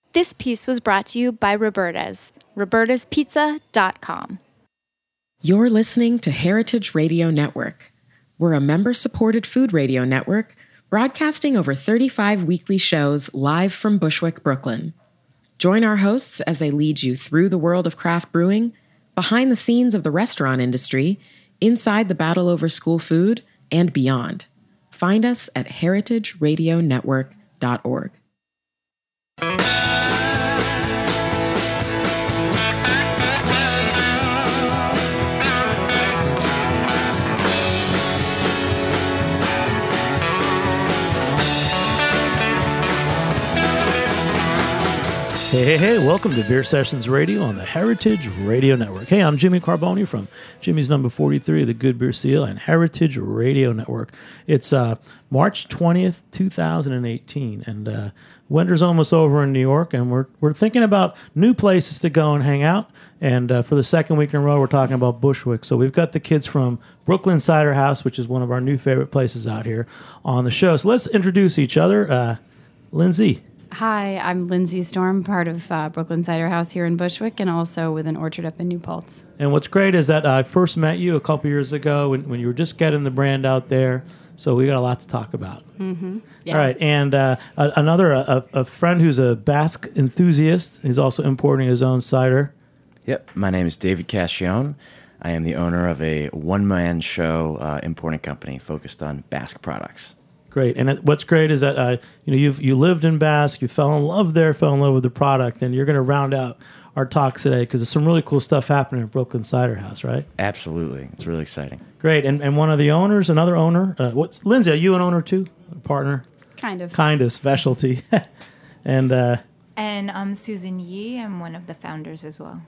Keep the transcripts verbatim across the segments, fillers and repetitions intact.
This piece was brought to you by Roberta's, robertas pizza dot com. You're listening to Heritage Radio Network. We're a member-supported food radio network broadcasting over thirty-five weekly shows live from Bushwick, Brooklyn. Join our hosts as they lead you through the world of craft brewing, behind the scenes of the restaurant industry, inside the battle over school food, and beyond. Find us at heritage radio network dot org. Hey, hey, hey, welcome to Beer Sessions Radio on the Heritage Radio Network. Hey, I'm Jimmy Carboni from Jimmy's Number forty-three of the Good Beer Seal and Heritage Radio Network. It's uh, March twentieth, twenty eighteen, and uh, winter's almost over in New York, and we're we're thinking about new places to go and hang out. And uh, for the second week in a row, we're talking about Bushwick. So we've got the kids from Brooklyn Cider House, which is one of our new favorite places out here, on the show. So let's introduce each other. Uh, Lindsay. Hi, I'm Lindsay Storm, part of uh, Brooklyn Cider House here in Bushwick, and also with an orchard up in New Paltz. And what's great is that I first met you a couple years ago when, when you were just getting the brand out there, so we got a lot to talk about. Mm-hmm. Yeah. All right, and uh, a, another, a, a friend who's a Basque enthusiast. He's also importing his own cider. Yep, my name is David Cascione. I am the owner of a one-man show uh, importing company focused on Basque products. Great, and it, what's great is that uh, you know you've you lived in Basque, you fell in love there, fell in love with the product, and you're going to round out our talks today because there's some really cool stuff happening at Brooklyn Cider House, right? Absolutely, it's really exciting. Great, and and one of the owners, another owner, uh, what's Lindsay? Are you an owner too, a partner? Kind of. Kind of specialty, and uh, and I'm Susan Yee. I'm one of the founders as well.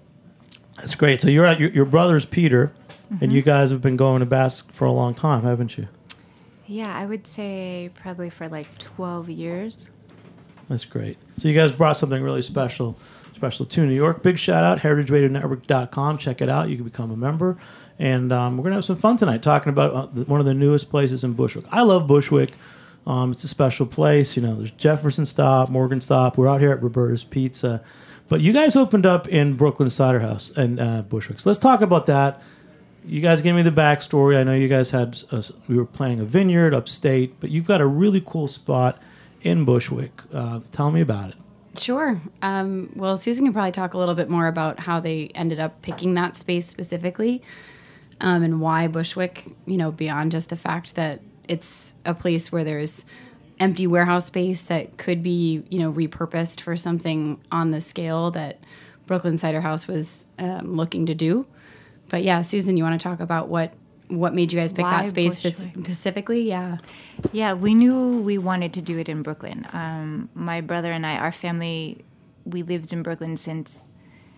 That's great. So you're at your, your brother's Peter, Mm-hmm. and you guys have been going to Basque for a long time, haven't you? Yeah, I would say probably for like twelve years. That's great. So you guys brought something really special, special to New York. Big shout out, heritage radio network dot com. Check it out. You can become a member. And um, we're going to have some fun tonight talking about uh, the, one of the newest places in Bushwick. I love Bushwick. Um, it's a special place. You know, there's Jefferson Stop, Morgan Stop. We're out here at Roberta's Pizza. But you guys opened up in Brooklyn Cider House and uh, Bushwick. So let's talk about that. You guys gave me the backstory. I know you guys had, a, we were planning a vineyard upstate, but you've got a really cool spot in Bushwick. Uh, tell me about it. Sure. Um, well, Susan can probably talk a little bit more about how they ended up picking that space specifically, um, and why Bushwick, you know, beyond just the fact that it's a place where there's empty warehouse space that could be, you know, repurposed for something on the scale that Brooklyn Cider House was um, looking to do. But yeah, Susan, you want to talk about what, what made you guys pick Why that space Bushwick? spe- specifically? Yeah. Yeah, we knew we wanted to do it in Brooklyn. Um, my brother and I, our family, we lived in Brooklyn since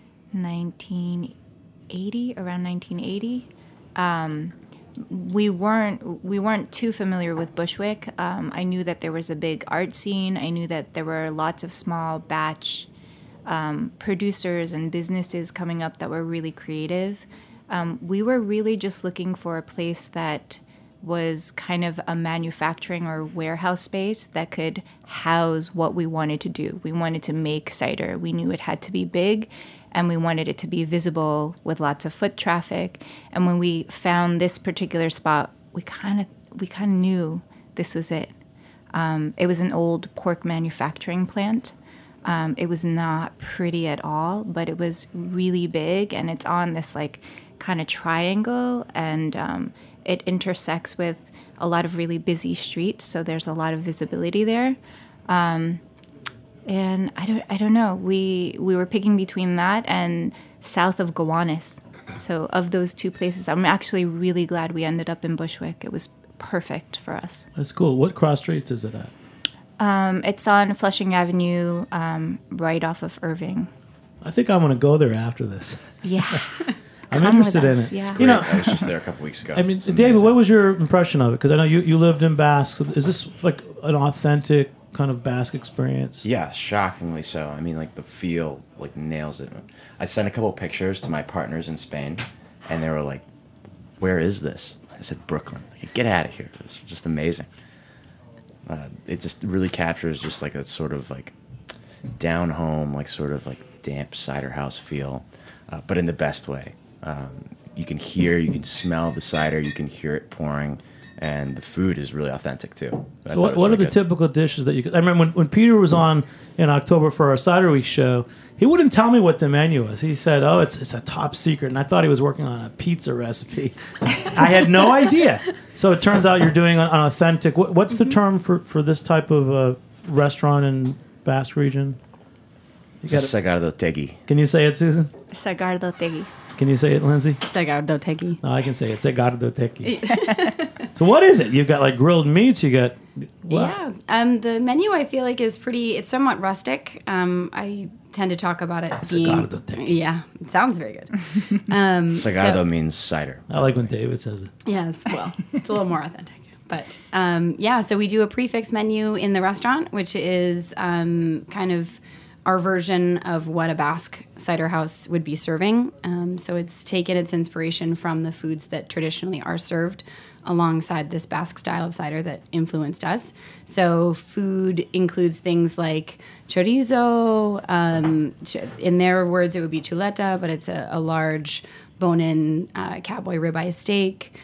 nineteen eighty, around nineteen eighty. Um, we weren't we weren't too familiar with Bushwick. Um, I knew that there was a big art scene. I knew that there were lots of small batch um, producers and businesses coming up that were really creative. Um, we were really just looking for a place that was kind of a manufacturing or warehouse space that could house what we wanted to do. We wanted to make cider. We knew it had to be big, and we wanted it to be visible with lots of foot traffic. And when we found this particular spot, we kind of we kind of knew this was it. Um, it was an old pork manufacturing plant. Um, it was not pretty at all, but it was really big, and it's on this like kind of triangle, and um, it intersects with a lot of really busy streets, so there's a lot of visibility there. Um, and I don't, I don't know. We we were picking between that and south of Gowanus. So of those two places, I'm actually really glad we ended up in Bushwick. It was perfect for us. That's cool. What cross streets is it at? Um, it's on Flushing Avenue, um, right off of Irving. I think I'm going to go there after this. Yeah. I'm Come interested with in us, it. yeah. You know, I was just there a couple weeks ago. I mean, It's David, amazing. what was your impression of it? Because I know you, you lived in Basque. Is this like an authentic kind of Basque experience? Yeah, shockingly so. I mean, like the feel, like nails it. I sent a couple pictures to my partners in Spain, and they were like, "Where is this?" I said, "Brooklyn." Like, get out of here! It's just amazing. Uh, it just really captures just like that sort of like down home, like sort of like damp cider house feel, uh, but in the best way. Um, you can hear, you can smell the cider, you can hear it pouring, and the food is really authentic too. I So what, what really are the good. typical dishes that you? I remember when, when Peter was on in October for our Cider Week show. He wouldn't tell me what the menu was. He said, "Oh, it's it's a top secret," and I thought he was working on a pizza recipe. I had no idea. So it turns out you're doing an, an authentic. What, what's the term for, for this type of uh, restaurant in Basque region? You It's a gotta- sagardotegui. can you say it, Susan? Sagardotegui. Can you say it, Lindsay? Sagardotegui. No, I can say it. Segardoteki. So what is it? You've got like grilled meats. You got what? Yeah. Um, the menu I feel like is pretty. It's somewhat rustic. Um, I tend to talk about it. Being, Sagardotegui. yeah, it sounds very good. Um, Sagardo so- means cider. I like when David says it. Yeah, it's, well, it's a little more authentic. But um, yeah, so we do a prefix menu in the restaurant, which is um, kind of our version of what a Basque cider house would be serving. Um, so it's taken its inspiration from the foods that traditionally are served alongside this Basque style of cider that influenced us. So food includes things like chorizo. Um, ch- in their words, it would be chuleta, but it's a, a large bone-in uh, cowboy ribeye steak.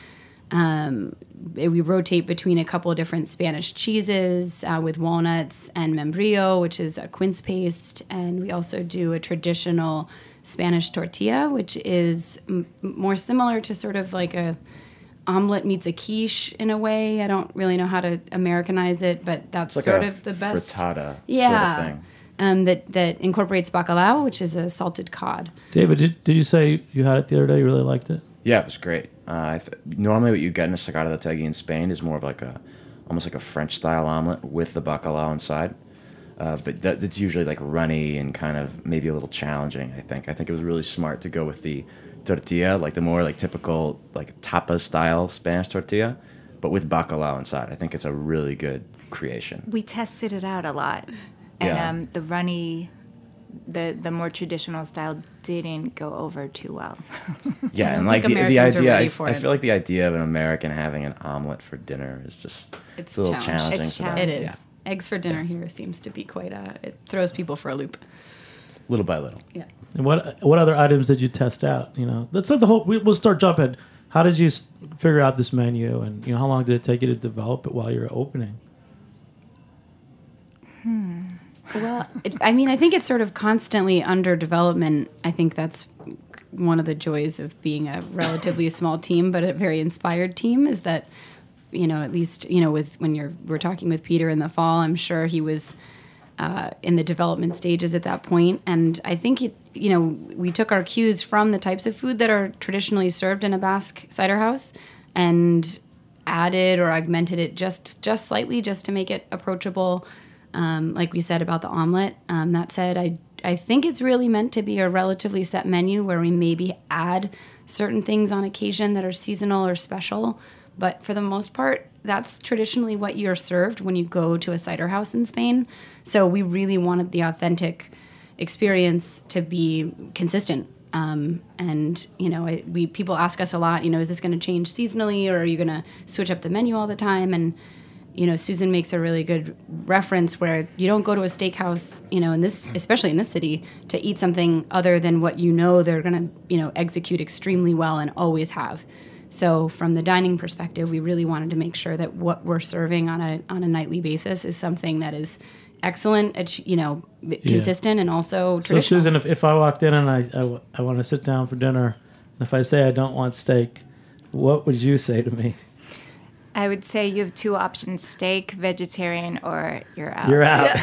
Um, we rotate between a couple of different Spanish cheeses uh, with walnuts and membrillo, which is a quince paste. And we also do a traditional Spanish tortilla, which is m- more similar to sort of like a omelet meets a quiche in a way. I don't really know how to Americanize it, but that's It's like sort a of the best. frittata Yeah. sort of thing. Um, that, that incorporates bacalao, which is a salted cod. David, did, did you say you had it the other day? You really liked it? Yeah, it was great. Uh, I th- normally, what you get in a sagardotegui in Spain is more of like a, almost like a French style omelet with the bacalao inside. Uh, but that, that's usually like runny and kind of maybe a little challenging. I think. I think it was really smart to go with the tortilla, like the more like typical like tapas style Spanish tortilla, but with bacalao inside. I think it's a really good creation. We tested it out a lot, and Yeah. um, the runny, the the more traditional style didn't go over too well. Yeah, don't and like think the, the Americans are idea, ready I, for I it. feel like the idea of an American having an omelet for dinner is just it's, It's a little challenge- challenging. it's for them. It is. Yeah. Eggs for dinner here seems to be quite a. It throws people for a loop. Little by little. Yeah. And what what other items did you test out? You know, let's let the whole. we- We'll start jumping. How did you s- figure out this menu, and you know, how long did it take you to develop it while you were opening? Well, it, I mean, I think it's sort of constantly under development. I think that's one of the joys of being a relatively small team, but a very inspired team, is that, you know, at least, you know, with when you're we're talking with Peter in the fall, I'm sure he was uh, in the development stages at that point. And I think, it, you know, we took our cues from the types of food that are traditionally served in a Basque cider house and added or augmented it just just slightly just to make it approachable. Um, like we said about the omelet. Um, that said, I I think it's really meant to be a relatively set menu where we maybe add certain things on occasion that are seasonal or special. But for the most part, that's traditionally what you're served when you go to a cider house in Spain. So we really wanted the authentic experience to be consistent. Um, and you know, I, we people ask us a lot. You know, is this going to change seasonally, or are you going to switch up the menu all the time? And you know, Susan makes a really good reference where you don't go to a steakhouse, you know, in this, especially in this city, to eat something other than what you know they're going to, you know, execute extremely well and always have. So from the dining perspective, we really wanted to make sure that what we're serving on a on a nightly basis is something that is excellent, ach- you know, consistent and also So, traditional. Susan, if, if I walked in and I, I, w- I want to sit down for dinner, and if I say I don't want steak, what would you say to me? I would say you have two options: steak, vegetarian, or you're out. You're out.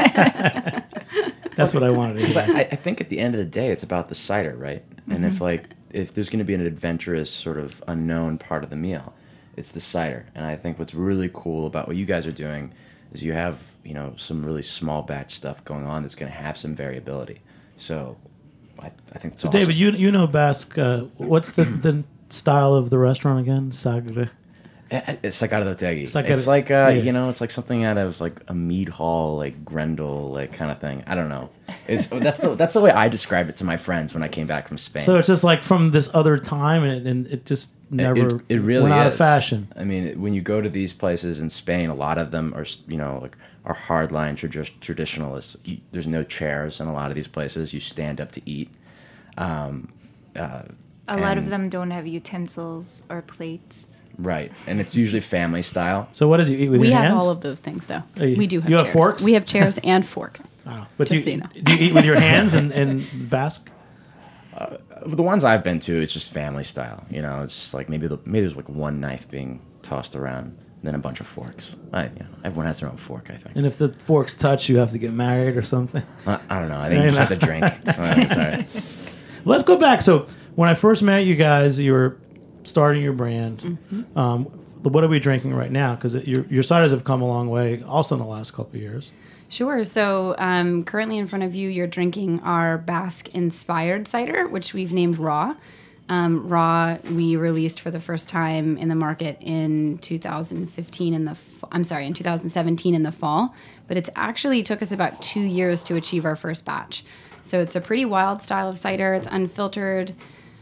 That's what I wanted to Because hear. I, I think at the end of the day, it's about the cider, right? And if like if there's going to be an adventurous sort of unknown part of the meal, it's the cider. And I think what's really cool about what you guys are doing is you have you know some really small batch stuff going on that's going to have some variability. So I, I think it's So, awesome. David, you you know Basque. Uh, what's the, the style of the restaurant again? Sagre. Eh, It's sagardotegui. Sagar- It's like uh, yeah. you know, it's like something out of like a mead hall, like Grendel, like kind of thing. I don't know. It's that's the that's the way I describe it to my friends when I came back from Spain. So it's just like from this other time, and it, and it just never It, it really went is. out of fashion. I mean, when you go to these places in Spain, a lot of them are, you know, like are hardline tradi- traditionalists. You, there's no chairs in a lot of these places. You stand up to eat. Um, uh, A lot of and- them don't have utensils or plates. Right, and it's usually family style. So what does you eat with We your have hands? all of those things, though. Oh, you- we do have you have chairs. forks? We have chairs and forks. Wow. But Just do you, so you know. do you eat with your hands and, and Basque? The ones I've been to, it's just family style. You know, it's just like maybe the, maybe there's like one knife being tossed around, and then a bunch of forks. I, you know, everyone has their own fork, I think. And if the forks touch, you have to get married or something. I, I don't know. I think you just have to drink. Well, it's all right. Let's go back. So when I first met you guys, you were starting your brand. Mm-hmm. Um, what are we drinking right now? Because your your ciders have come a long way, also in the last couple of years. Sure. So um, currently in front of you, you're drinking our Basque-inspired cider, which we've named Raw. Um, Raw, we released for the first time in the market in two thousand fifteen in the, f- I'm sorry, in two thousand seventeen in the fall. But it's actually took us about two years to achieve our first batch. So it's a pretty wild style of cider. It's unfiltered.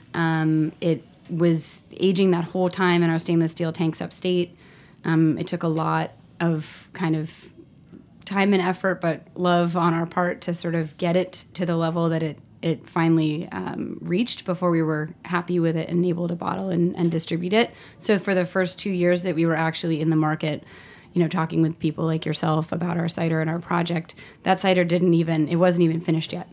Um, it was aging that whole time in our stainless steel tanks upstate. Um, it took a lot of kind of time and effort, but love on our part to sort of get it to the level that it it finally um, reached before we were happy with it and able to bottle and, and distribute it. So for the first two years that we were actually in the market, you know, talking with people like yourself about our cider and our project, that cider didn't even, it wasn't even finished yet.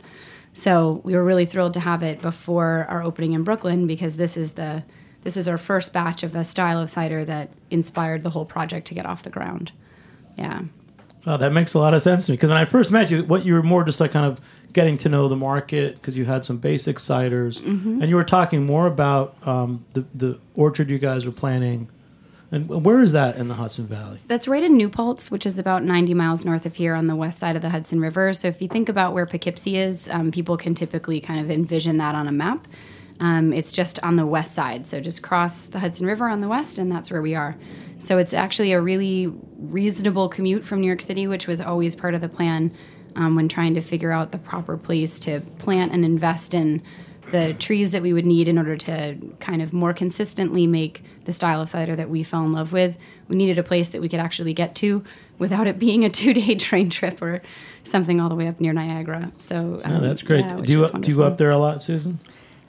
So we were really thrilled to have it before our opening in Brooklyn, because this is the this is our first batch of the style of cider that inspired the whole project to get off the ground. Yeah. Oh, that makes a lot of sense to me. Because when I first met you, what you were more just like kind of getting to know the market, because you had some basic ciders, Mm-hmm. and you were talking more about um, the the orchard you guys were planning. And where is that in the Hudson Valley? That's right in New Paltz, which is about ninety miles north of here on the west side of the Hudson River. So if you think about where Poughkeepsie is, um, people can typically kind of envision that on a map. Um, it's just on the west side. So just cross the Hudson River on the west, and that's where we are. So it's actually a really reasonable commute from New York City, which was always part of the plan um, when trying to figure out the proper place to plant and invest in the trees that we would need in order to kind of more consistently make the style of cider that we fell in love with. We needed a place that we could actually get to without it being a two-day train trip or something all the way up near Niagara. So um, Oh, that's great. yeah, which do you was do you go wonderful. up there a lot, Susan?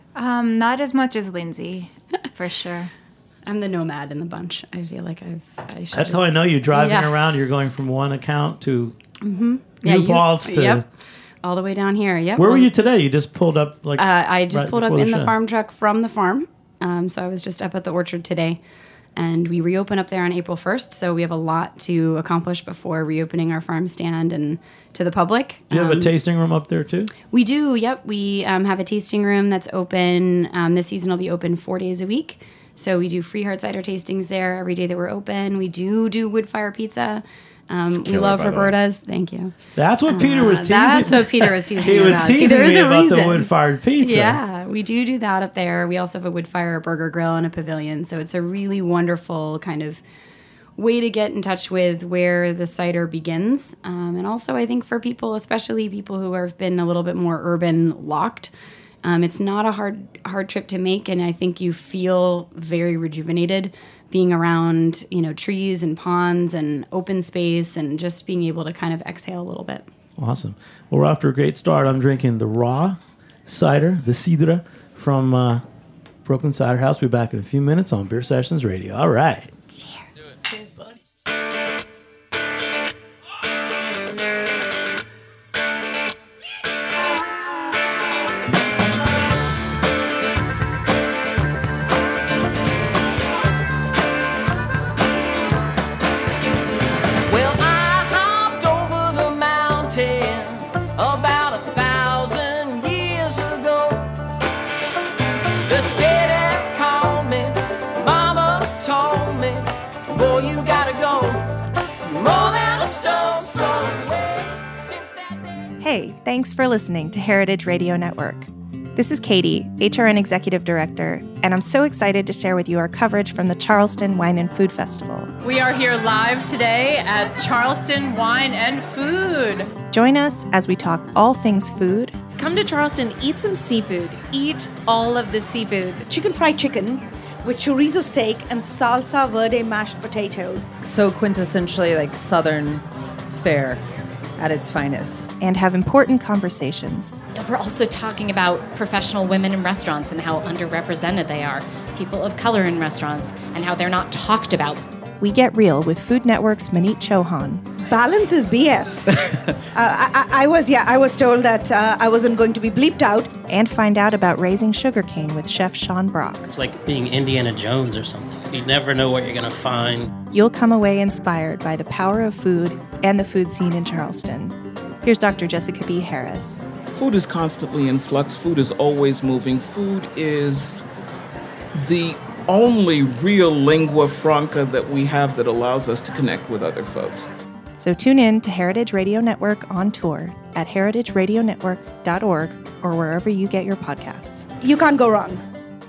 Um, not as much as Lindsay, for sure. I'm the nomad in the bunch. I feel like I've. I should That's how I know you. Driving Yeah. around, you're going from one account to Yeah, New you- Paltz to. Yep, all the way down here. Yep. Where were Well, you today? You just pulled up like. Uh, I just right pulled up before in the show. farm truck from the farm. Um, so I was just up at the orchard today. And we reopen up there on April first. So we have a lot to accomplish before reopening our farm stand and to the public. Do you have a Um, tasting room up there too? We do, yep. We um, have a tasting room that's open. Um, this season will be open four days a week. So we do free hard cider tastings there every day that we're open. We do do wood fire pizza. Um, we killer, love by the way. Roberta's. Thank you. That's what Peter was Uh, teasing. That's what Peter was teasing He was about. See, teasing there is me a about the reason. wood-fired pizza. Yeah, we do do that up there. We also have a wood fire burger grill and a pavilion. So it's a really wonderful kind of way to get in touch with where the cider begins. Um, and also, I think for people, especially people who have been a little bit more urban locked, um, it's not a hard hard trip to make. And I think you feel very rejuvenated being around, you know, trees and ponds and open space and just being able to kind of exhale a little bit. Awesome. Well, we're off to a great start. I'm drinking the raw cider, the Sidra, from uh, Brooklyn Cider House. We'll be back in a few minutes on Beer Sessions Radio. All right. Well, I hopped over the mountain about a thousand years ago. The city called me, Mama told me, boy, you gotta go. More than a stone's throw away since that day. Hey, thanks for listening to Heritage Radio Network. This is Katie, H R N Executive Director, and I'm so excited to share with you our coverage from the Charleston Wine and Food Festival. We are here live today at Charleston Wine and Food. Join us as we talk all things food, Come to Charleston, eat some seafood. Eat all of the seafood. Chicken fried chicken with chorizo steak and salsa verde mashed potatoes. So quintessentially like Southern fare at its finest. And have important conversations. We're also talking about professional women in restaurants and how underrepresented they are, people of color in restaurants, and how they're not talked about. We get real with Food Network's Manit Chauhan. Balance is B S. uh, I, I was, yeah, I was told that uh, I wasn't going to be bleeped out. And find out about raising sugarcane with Chef Sean Brock. It's like being Indiana Jones or something. You never know what you're going to find. You'll come away inspired by the power of food and the food scene in Charleston. Here's Doctor Jessica B. Harris. Food is constantly in flux. Food is always moving. Food is the only real lingua franca that we have that allows us to connect with other folks. So tune in to Heritage Radio Network on tour at heritage radio network dot org or wherever you get your podcasts. You can't go wrong.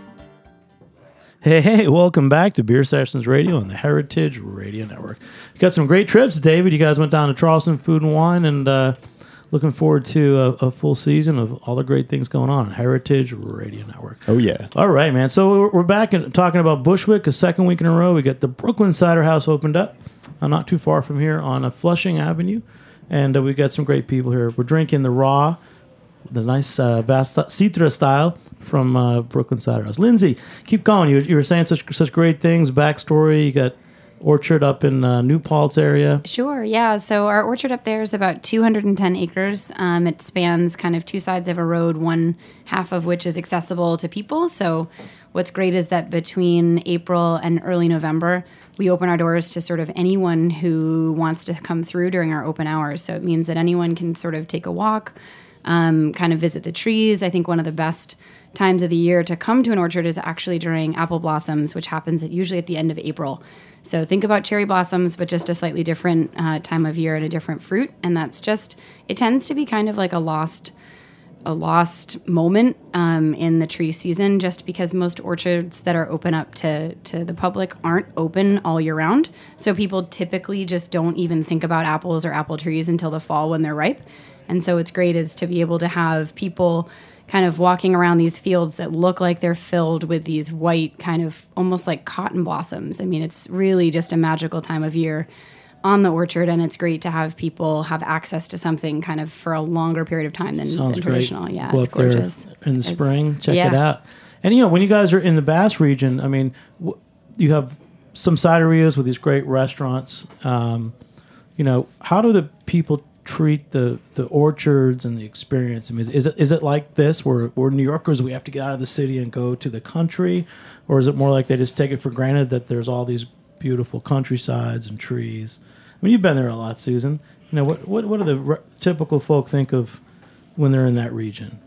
Hey, hey, welcome back to Beer Sessions Radio on the Heritage Radio Network. You got some great trips, David. You guys went down to Charleston Food and Wine, and uh, looking forward to a, a full season of all the great things going on on Heritage Radio Network. Oh, yeah. All right, man. So we're, we're back and talking about Bushwick, a second week in a row. We got the Brooklyn Cider House opened up, uh, not too far from here on uh, Flushing Avenue, and uh, we got some great people here. We're drinking the raw, the nice uh, Basta Citra style from uh, Brooklyn Cider House. Lindsay, keep going. You, you were saying such such great things. Backstory. You got orchard up in uh, New Paltz area. Sure, yeah. So our orchard up there is about two hundred ten acres. Um, it spans kind of two sides of a road, one half of which is accessible to people. So what's great is that between April and early November, we open our doors to sort of anyone who wants to come through during our open hours. So it means that anyone can sort of take a walk, um, kind of visit the trees. I think one of the best times of the year to come to an orchard is actually during apple blossoms, which happens at, usually at the end of April. So think about cherry blossoms, but just a slightly different uh, time of year and a different fruit. And that's just, it tends to be kind of like a lost a lost moment um, in the tree season, just because most orchards that are open up to, to the public aren't open all year round. So people typically just don't even think about apples or apple trees until the fall when they're ripe. And so what's great is to be able to have people kind of walking around these fields that look like they're filled with these white kind of almost like cotton blossoms. I mean, it's really just a magical time of year on the orchard, and it's great to have people have access to something kind of for a longer period of time than, than traditional. Great. Yeah, Go it's up there gorgeous. in the It's- spring, check yeah. it out. And you know, when you guys are in the Bass region, I mean, w- you have some ciderías with these great restaurants. Um, you know, how do the people treat the, the orchards and the experience? I mean, is, is it is it like this, where we're New Yorkers, we have to get out of the city and go to the country, or is it more like they just take it for granted that there's all these beautiful countrysides and trees? I mean, you've been there a lot, Susan. You know, what what what do the re- typical folk think of when they're in that region?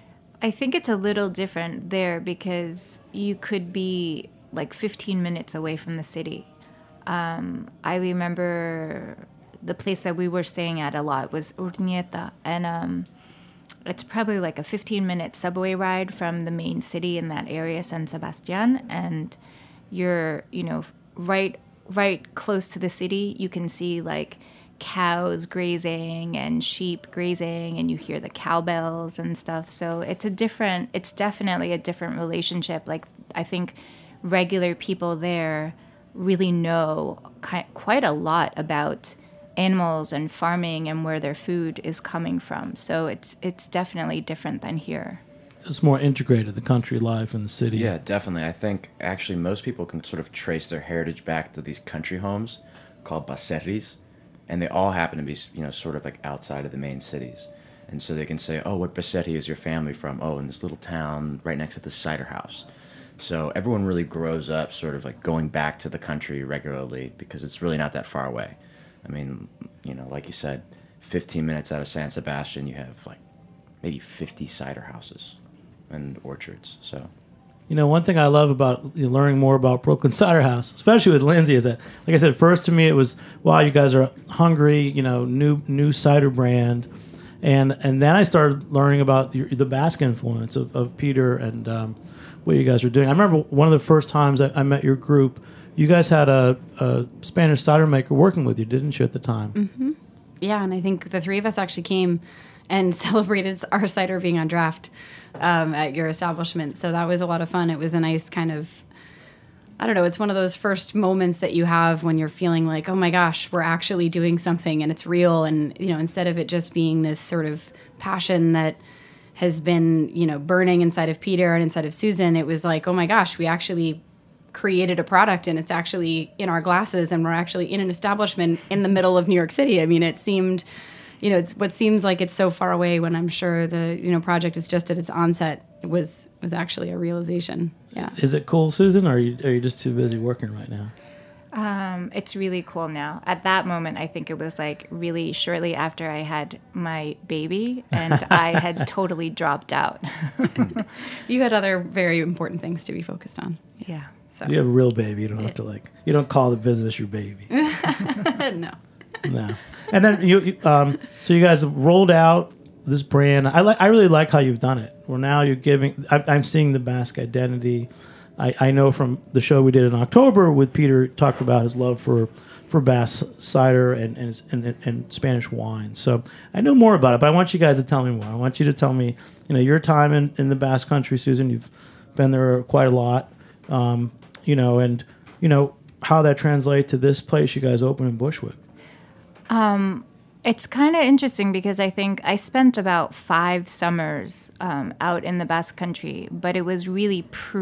I think it's a little different there because you could be like fifteen minutes away from the city. Um, I remember the place that we were staying at a lot was Urnieta, and um, it's probably like a fifteen minute subway ride from the main city in that area, San Sebastian, and you're, you know, right right close to the city. You can see like cows grazing and sheep grazing, and you hear the cowbells and stuff. So it's a different, it's definitely a different relationship. Like, I think regular people there really know ki- quite a lot about animals and farming and where their food is coming from. So it's it's definitely different than here. It's more integrated, the country life and the city. Yeah, definitely. I think actually most people can sort of trace their heritage back to these country homes called baserris, and they all happen to be, you know, sort of like outside of the main cities. And so they can say, oh, what baserri is your family from? Oh, in this little town right next to the cider house. So everyone really grows up sort of like going back to the country regularly because it's really not that far away. I mean, you know, like you said, fifteen minutes out of San Sebastian, you have like maybe fifty cider houses and orchards. So, You know, one thing I love about you know, learning more about Brooklyn Cider House, especially with Lindsay, is that, like I said, first to me it was, wow, you guys are hungry, you know, new new cider brand. And and then I started learning about your, the Basque influence of, of Peter and um, what you guys were doing. I remember one of the first times I, I met your group, you guys had a, a Spanish cider maker working with you, didn't you, at the time? Mm-hmm. Yeah, and I think the three of us actually came and celebrated our cider being on draft um, at your establishment. So that was a lot of fun. It was a nice kind of I don't know, it's one of those first moments that you have when you're feeling like, oh my gosh, we're actually doing something and it's real. And, you know, instead of it just being this sort of passion that has been, you know, burning inside of Peter and inside of Susan, it was like, oh my gosh, we actually created a product and it's actually in our glasses and we're actually in an establishment in the middle of New York City. I mean, it seemed, you know, it's what seems like it's so far away when I'm sure the, you know, project is just at its onset. It was was actually a realization. Yeah. Is it cool, Susan, or are you, are you just too busy working right now? Um, it's really cool now. At that moment, I think it was like really shortly after I had my baby and I had totally dropped out. You had other very important things to be focused on. Yeah. So. You have a real baby. You don't have to like, you don't call the business your baby. No. No. And then you, you um, so you guys have rolled out this brand. I like, I really like how you've done it. Well, now you're giving, I, I'm seeing the Basque identity. I, I know from the show we did in October with Peter, talked about his love for, for Basque cider and and, and and Spanish wine. So I know more about it, but I want you guys to tell me more. I want you to tell me, you know, your time in, in the Basque Country, Susan. You've been there quite a lot, um, you know, and you know how that translates to this place you guys opened in Bushwick. Um, it's kind of interesting because I think I spent about five summers um, out in the Basque Country, but it was really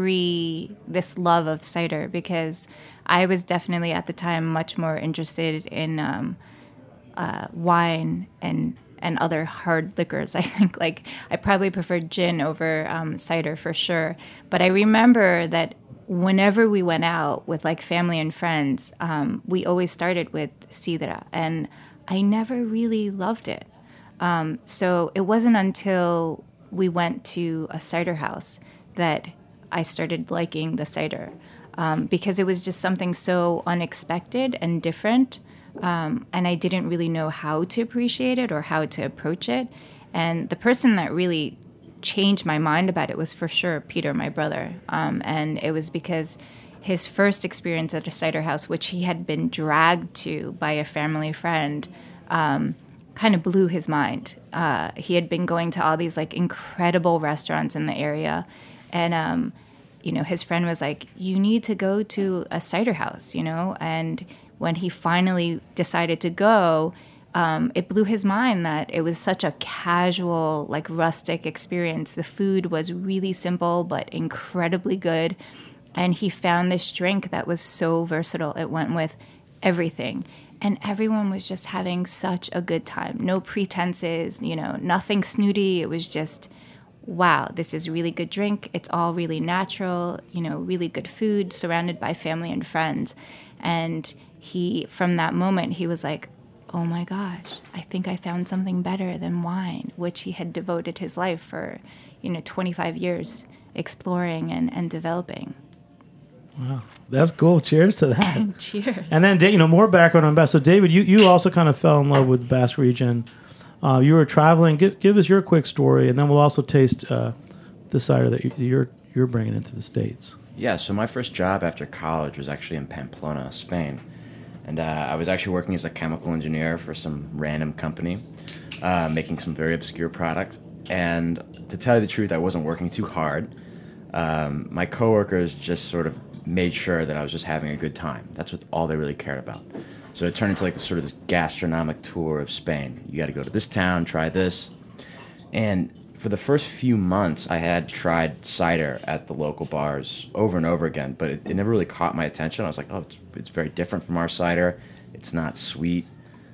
pre this love of cider because I was definitely at the time much more interested in um, uh, wine and and other hard liquors. I think like I probably preferred gin over um, cider for sure. But I remember that whenever we went out with like family and friends, um, we always started with sidra, and I never really loved it. Um, so it wasn't until we went to a cider house that I started liking the cider um, because it was just something so unexpected and different. Um, and I didn't really know how to appreciate it or how to approach it. And the person that really changed my mind about it was for sure Peter, my brother. Um, and it was because his first experience at a cider house, which he had been dragged to by a family friend, um, kind of blew his mind. Uh, he had been going to all these like incredible restaurants in the area. And, um, you know, his friend was like, you need to go to a cider house, you know? And when he finally decided to go, um, it blew his mind that it was such a casual, like rustic experience. The food was really simple, but incredibly good. And he found this drink that was so versatile. It went with everything. And everyone was just having such a good time. No pretenses, you know, nothing snooty. It was just, wow, this is a really good drink. It's all really natural, you know, really good food, surrounded by family and friends. And he, from that moment, he was like, oh my gosh, I think I found something better than wine, which he had devoted his life for, you know, twenty-five years exploring and, and developing. Wow, that's cool. Cheers to that. Cheers. And then, you know, more background on Basque. So, David, you, you also kind of fell in love with the Basque region. Uh, you were traveling. Give, give us your quick story, and then we'll also taste uh, the cider that you, you're you're bringing into the States. Yeah, so my first job after college was actually in Pamplona, Spain. And uh, I was actually working as a chemical engineer for some random company, uh, making some very obscure product. And to tell you the truth, I wasn't working too hard. Um, my coworkers just sort of made sure that I was just having a good time. That's what all they really cared about. So it turned into like this sort of this gastronomic tour of Spain. You got to go to this town, try this. And for the first few months, I had tried cider at the local bars over and over again, but it, it never really caught my attention. I was like, oh, it's, it's very different from our cider. It's not sweet.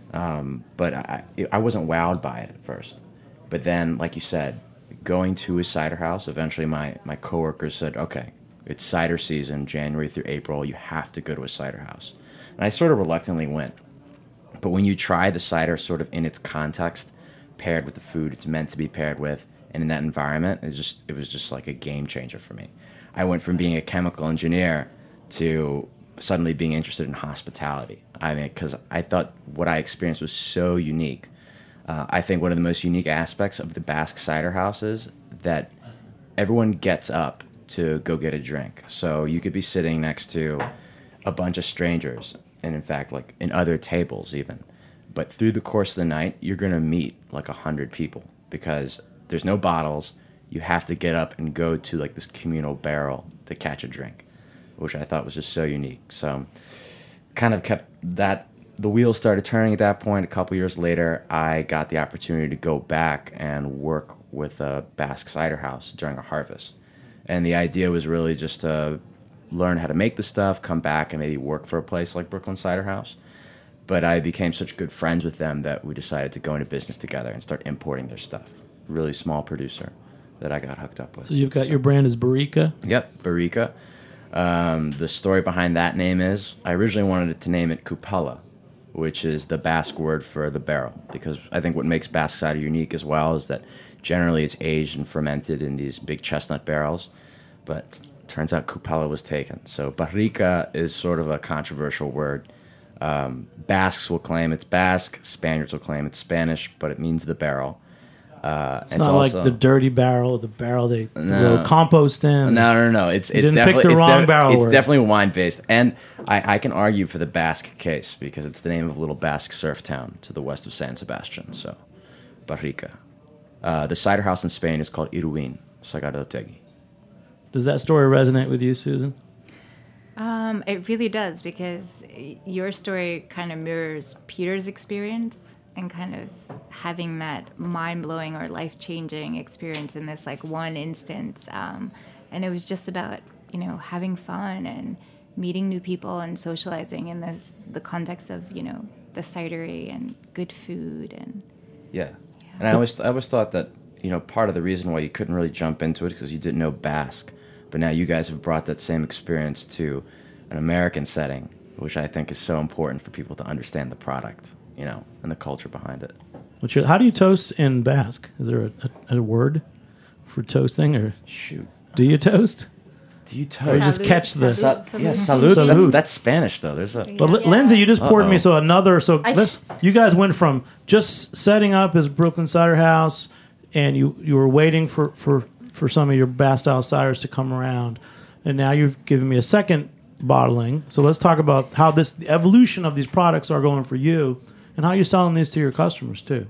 Um, but I, I wasn't wowed by it at first. But then, like you said, going to a cider house, eventually my, my coworkers said, okay, it's cider season, January through April. You have to go to a cider house. And I sort of reluctantly went. But when you try the cider sort of in its context, paired with the food it's meant to be paired with, and in that environment, it just it was just like a game changer for me. I went from being a chemical engineer to suddenly being interested in hospitality. I mean, because I thought what I experienced was so unique. Uh, I think one of the most unique aspects of the Basque Cider House is that everyone gets up to go get a drink. So you could be sitting next to a bunch of strangers, and in fact, like in other tables even. But through the course of the night, you're going to meet like a hundred people because there's no bottles. You have to get up and go to like this communal barrel to catch a drink, which I thought was just so unique. So kind of kept that, the wheels started turning at that point. A couple years later, I got the opportunity to go back and work with a Basque cider house during a harvest. And the idea was really just to learn how to make the stuff, come back and maybe work for a place like Brooklyn Cider House. But I became such good friends with them that we decided to go into business together and start importing their stuff. Really small producer that I got hooked up with. So you've got so, your brand is Barrica? Yep, Barrica. Um, the story behind that name is I originally wanted it to name it Cupella, which is the Basque word for the barrel, because I think what makes Basque cider unique as well is that generally it's aged and fermented in these big chestnut barrels, but turns out Cupella was taken. So Barrica is sort of a controversial word. Um, Basques will claim it's Basque, Spaniards will claim it's Spanish, but it means the barrel. Uh, it's, it's not also, like the dirty barrel, the barrel they no, throw compost in. No, no, no. It's you it's didn't definitely pick the it's, wrong de- barrel it's word. definitely wine based, and I, I can argue for the Basque case because it's the name of a little Basque surf town to the west of San Sebastian. So, Barrica. Uh, the cider house in Spain is called Iruin, Sagardotegi. Does that story resonate with you, Susan? Um, it really does, because your story kind of mirrors Peter's experience, and kind of having that mind-blowing or life-changing experience in this like one instance. Um, and it was just about, you know, having fun and meeting new people and socializing in this the context of, you know, the cidery and good food and yeah. yeah. And I always I always thought that, you know, part of the reason why you couldn't really jump into it because you didn't know Basque. But now you guys have brought that same experience to an American setting, which I think is so important for people to understand the product, you know, and the culture behind it. What's your, how do you toast in Basque? Is there a, a, a word for toasting, or shoot? Do you toast? Do you toast? Or you just catch the Sa- yeah, salud. salud. That's, that's Spanish though. There's a. But L- Lindsay, you just poured Uh-oh. me so another. So I this, you guys went from just setting up as Brooklyn Cider House, and you you were waiting for for. for some of your Basque style ciders to come around, and now you've given me a second bottling. So let's talk about how this the evolution of these products are going for you, and how you're selling these to your customers too.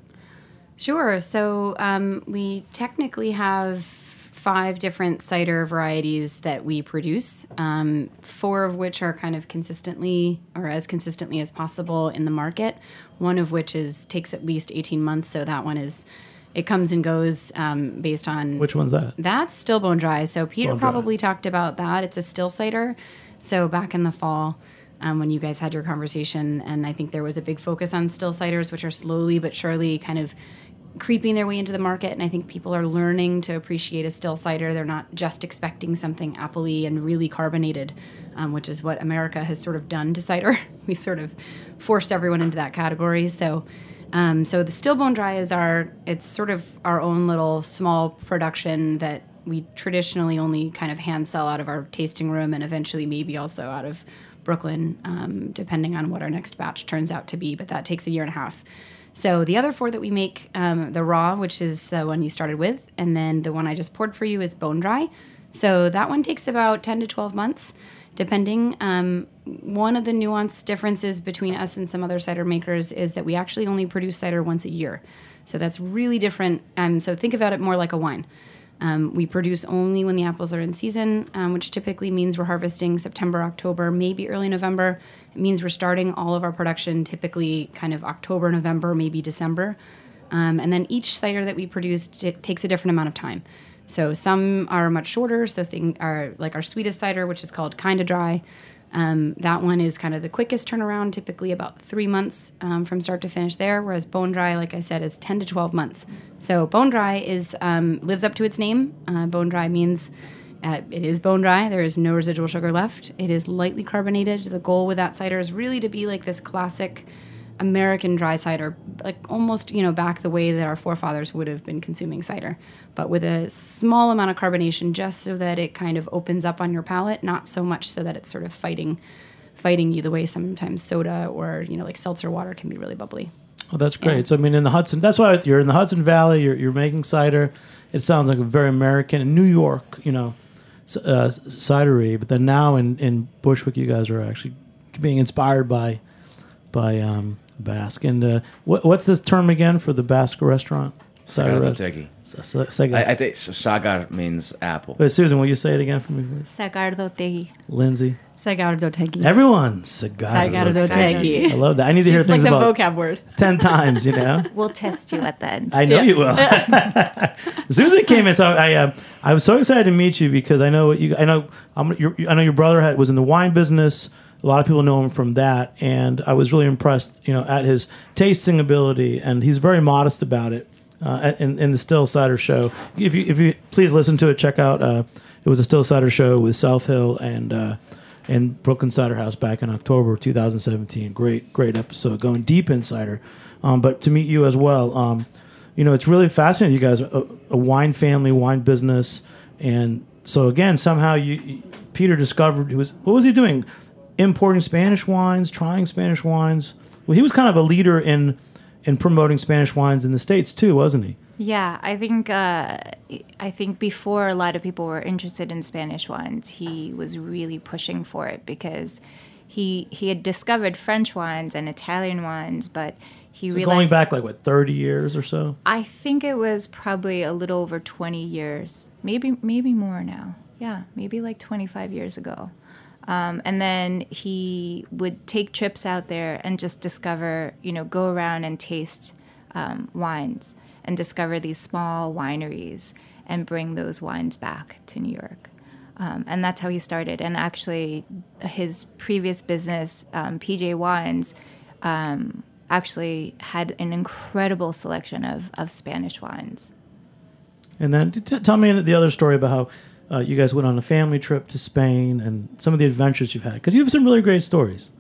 Sure. So um, we technically have five different cider varieties that we produce, um, four of which are kind of consistently or as consistently as possible in the market. One of which is takes at least eighteen months. So that one is. It comes and goes um, based on... Which one's that? That's still bone dry. So Peter Bone dry. probably talked about that. It's a still cider. So back in the fall, um, when you guys had your conversation, and I think there was a big focus on still ciders, which are slowly but surely kind of creeping their way into the market. And I think people are learning to appreciate a still cider. They're not just expecting something appley and really carbonated, um, which is what America has sort of done to cider. We've sort of forced everyone into that category. So... Um, so the still bone dry is our, it's sort of our own little small production that we traditionally only kind of hand sell out of our tasting room and eventually maybe also out of Brooklyn, um, depending on what our next batch turns out to be, but that takes a year and a half. So the other four that we make, um, the raw, which is the one you started with, and then the one I just poured for you is bone dry. So that one takes about ten to twelve months. Depending, um, one of the nuanced differences between us and some other cider makers is that we actually only produce cider once a year. So that's really different. Um, so think about it more like a wine. Um, we produce only when the apples are in season, um, which typically means we're harvesting September, October, maybe early November. It means we're starting all of our production typically kind of October, November, maybe December. Um, and then each cider that we produce t- takes a different amount of time. So some are much shorter, so thing are like our sweetest cider, which is called Kinda Dry. Um, that one is kind of the quickest turnaround, typically about three months um, from start to finish there, whereas Bone Dry, like I said, is ten to twelve months. So Bone Dry is um, lives up to its name. Uh, bone Dry means uh, it is bone dry. There is no residual sugar left. It is lightly carbonated. The goal with that cider is really to be like this classic American dry cider, like almost, you know, back the way that our forefathers would have been consuming cider, but with a small amount of carbonation just so that it kind of opens up on your palate, not so much so that it's sort of fighting fighting you the way sometimes soda or, you know, like seltzer water can be really bubbly. Oh, that's great. Yeah. So, I mean, in the Hudson, that's why you're in the Hudson Valley, you're, you're making cider. It sounds like a very American, in New York, you know, uh, cidery, but then now in, in Bushwick, you guys are actually being inspired by, by, um, Basque. And uh, what, what's this term again for the Basque restaurant? Sagar do Tegi. Sagar. I, I think so. Sagar means apple. Wait, Susan, will you say it again for me, please? Sagar do Tegi. Lindsay. Sagar do Tegi. Everyone, Sagar Sagar do Tegi. I love that. I need to hear It's things like the about vocab word. ten times, you know? We'll test you at the end. I know Yeah. you will. Susan came in, so I uh, I was so excited to meet you because I know what you I know I'm, your, I know your brother had, was in the wine business. A lot of people know him from that, and I was really impressed, you know, at his tasting ability, and he's very modest about it. Uh, in, in the Still Cider Show, if you if you please listen to it, check out. Uh, it was a Still Cider Show with South Hill and uh, and Brooklyn Cider House back in October two thousand seventeen. Great great episode, going deep in cider. Um, but to meet you as well, um, you know, it's really fascinating. You guys, a, a wine family, wine business, and so again, somehow you, you Peter discovered he was what was he doing? Importing Spanish wines, trying Spanish wines. Well, he was kind of a leader in in promoting Spanish wines in the States too, wasn't he? Yeah, I think uh, I think before a lot of people were interested in Spanish wines, he was really pushing for it because he he had discovered French wines and Italian wines, but he So realized going back like what thirty years or so. I think it was probably a little over twenty years, maybe maybe more now. Yeah, maybe like twenty-five years ago. Um, and then he would take trips out there and just discover, you know, go around and taste um, wines and discover these small wineries and bring those wines back to New York. Um, and that's how he started. And actually, his previous business, um, P J Wines, um, actually had an incredible selection of, of Spanish wines. And then t- tell me the other story about how uh, you guys went on a family trip to Spain and some of the adventures you've had, because you have some really great stories.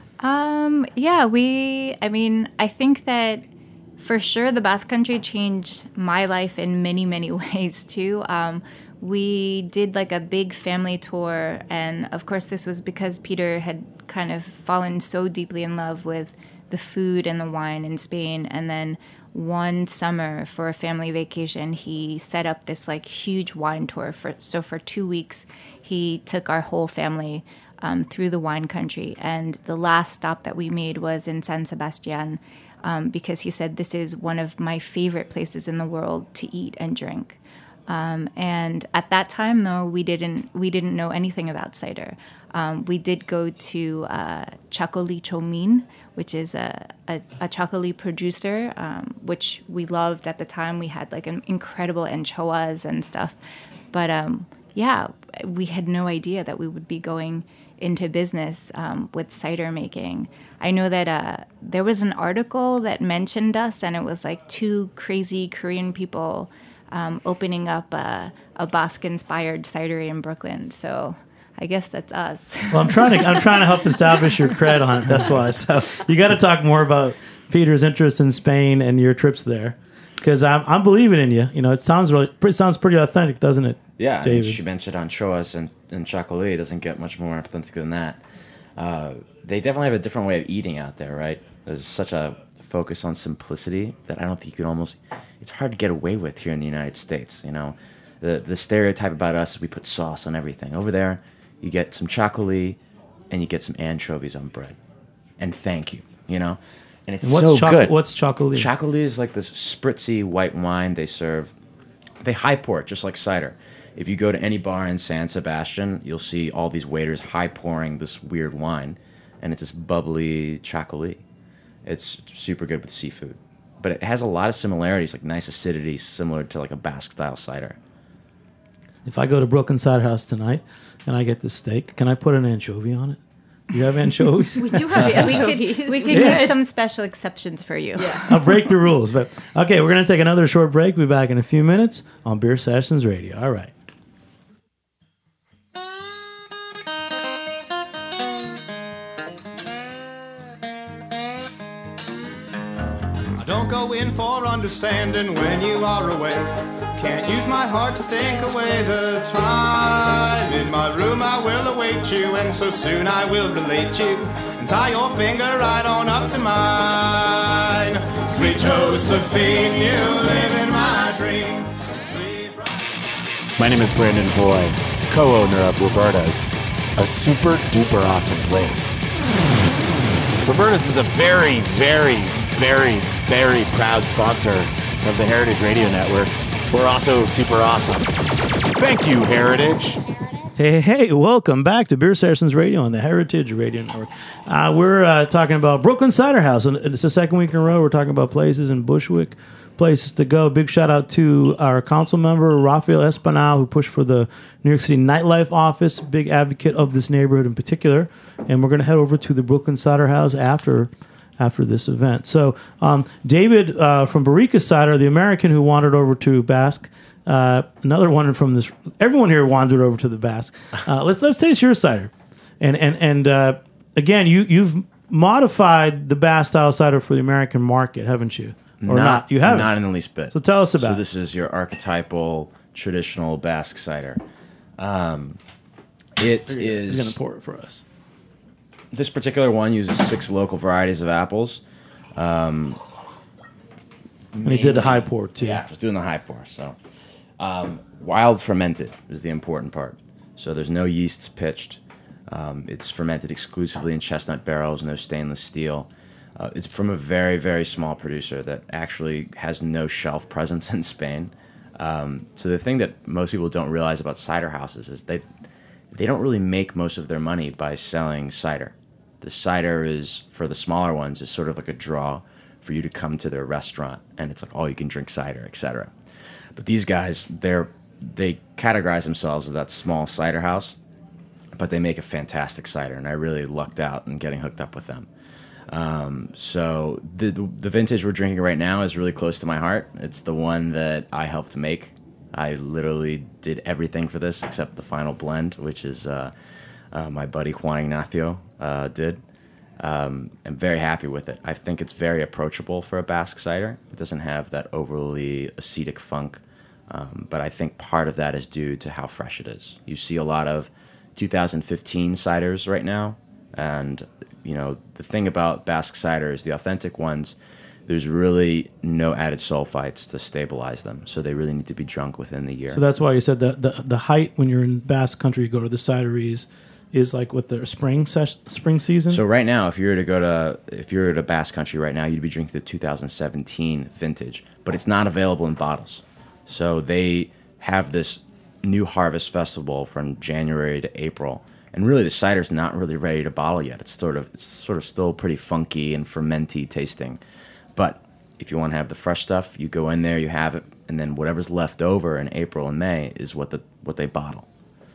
Um, yeah, we, I mean, I think that for sure the Basque Country changed my life in many, many ways too. Um, we did like a big family tour, and of course this was because Peter had kind of fallen so deeply in love with the food and the wine in Spain. And then one summer for a family vacation, he set up this like huge wine tour. For so for two weeks, he took our whole family um, through the wine country. And the last stop that we made was in San Sebastian, um, because he said this is one of my favorite places in the world to eat and drink. Um, and at that time, though, we didn't we didn't know anything about cider. Um, we did go to uh, Chacoli Chomin, which is a, a, a Chacoli producer, um, which we loved at the time. We had like an incredible anchoas and stuff. But um, yeah, we had no idea that we would be going into business um, with cider making. I know that uh, there was an article that mentioned us, and it was like two crazy Korean people um, opening up a, a Basque-inspired cidery in Brooklyn. So I guess that's us. Well, I'm trying to I'm trying to help establish your cred on it. That's why. So you got to talk more about Peter's interest in Spain and your trips there, because I'm I'm believing in you. You know, it sounds really it sounds pretty authentic, doesn't it? Yeah, David? and she mentioned anchoas and and Chacoli. It doesn't get much more authentic than that. Uh, they definitely have a different way of eating out there, right? There's such a focus on simplicity that I don't think you can almost. It's hard to get away with here in the United States. You know, the the stereotype about us is we put sauce on everything. Over there, you get some Chacoli and you get some anchovies on bread, and thank you. You know, and it's And what's so choc- good. what's Chacoli? Chacoli is like this spritzy white wine they serve. They high pour it just like cider. If you go to any bar in San Sebastian, you'll see all these waiters high pouring this weird wine, and it's this bubbly Chacoli. It's super good with seafood, but it has a lot of similarities, like nice acidity, similar to like a Basque style cider. If I go to Brooklyn Cider House tonight and I get this steak, can I put an anchovy on it? Do you have anchovies? We do have anchovies. We could, we could Yeah. get some special exceptions for you. Yeah. I'll break the rules, but okay, we're gonna take another short break. We'll be back in a few minutes on Beer Sessions Radio. All right. I don't go in for understanding when you are away. Can't use my heart to think away the time. In my room I will await you, and so soon I will relate you and tie your finger right on up to mine. Sweet Josephine, you live in my dream. My name is Brandon Hoy, co-owner of Roberta's, a super duper awesome place. Roberta's is a very, very, very, very proud sponsor of the Heritage Radio Network. We're also super awesome. Thank you, Heritage. Hey, hey, welcome back to Beer Saracens Radio on the Heritage Radio Network. Uh, we're uh, talking about Brooklyn Cider House, and it's the second week in a row we're talking about places in Bushwick, places to go. Big shout out to our council member, Rafael Espinal, who pushed for the New York City nightlife office, big advocate of this neighborhood in particular. And we're going to head over to the Brooklyn Cider House after after this event. So um, David uh, from Barrica Cider, the American who wandered over to Basque, uh, another one from this, everyone here wandered over to the Basque. Uh, let's let's taste your cider. And and and uh, again, you, you've modified the Basque style cider for the American market, haven't you? Or not, not? You haven't? Not in the least bit. So tell us about so it. this is your archetypal, traditional Basque cider. Um, it is... He's going to pour it for us. This particular one uses six local varieties of apples. Um, and he did the high pour, too. Yeah, I was doing the high pour. So, um, wild fermented is the important part. So there's no yeasts pitched. Um, it's fermented exclusively in chestnut barrels, no stainless steel. Uh, it's from a very, very small producer that actually has no shelf presence in Spain. Um, so the thing that most people don't realize about cider houses is they they don't really make most of their money by selling cider. The cider is, for the smaller ones, is sort of like a draw for you to come to their restaurant, and it's like, oh, you can drink cider, et cetera. But these guys, they're they categorize themselves as that small cider house, but they make a fantastic cider, and I really lucked out in getting hooked up with them. Um, so the, the the vintage we're drinking right now is really close to my heart. It's the one that I helped make. I literally did everything for this except the final blend, which is uh, uh, my buddy Juan Ignacio uh, did. Um, I'm very happy with it. I think it's very approachable for a Basque cider. It doesn't have that overly acetic funk, um, but I think part of that is due to how fresh it is. You see a lot of two thousand fifteen ciders right now, and you know, the thing about Basque ciders, the authentic ones, there's really no added sulfites to stabilize them. So they really need to be drunk within the year. So that's why you said that the, the height when you're in Basque country, you go to the cideries, is like with the spring ses- spring season? So right now, if you were to go to, if you were to Basque country right now, you'd be drinking the two thousand seventeen vintage, but it's not available in bottles. So they have this new harvest festival from January to April. And really, the cider's not really ready to bottle yet. It's sort of it's sort of still pretty funky and fermenty tasting. But if you want to have the fresh stuff, you go in there, you have it, and then whatever's left over in April and May is what the what they bottle.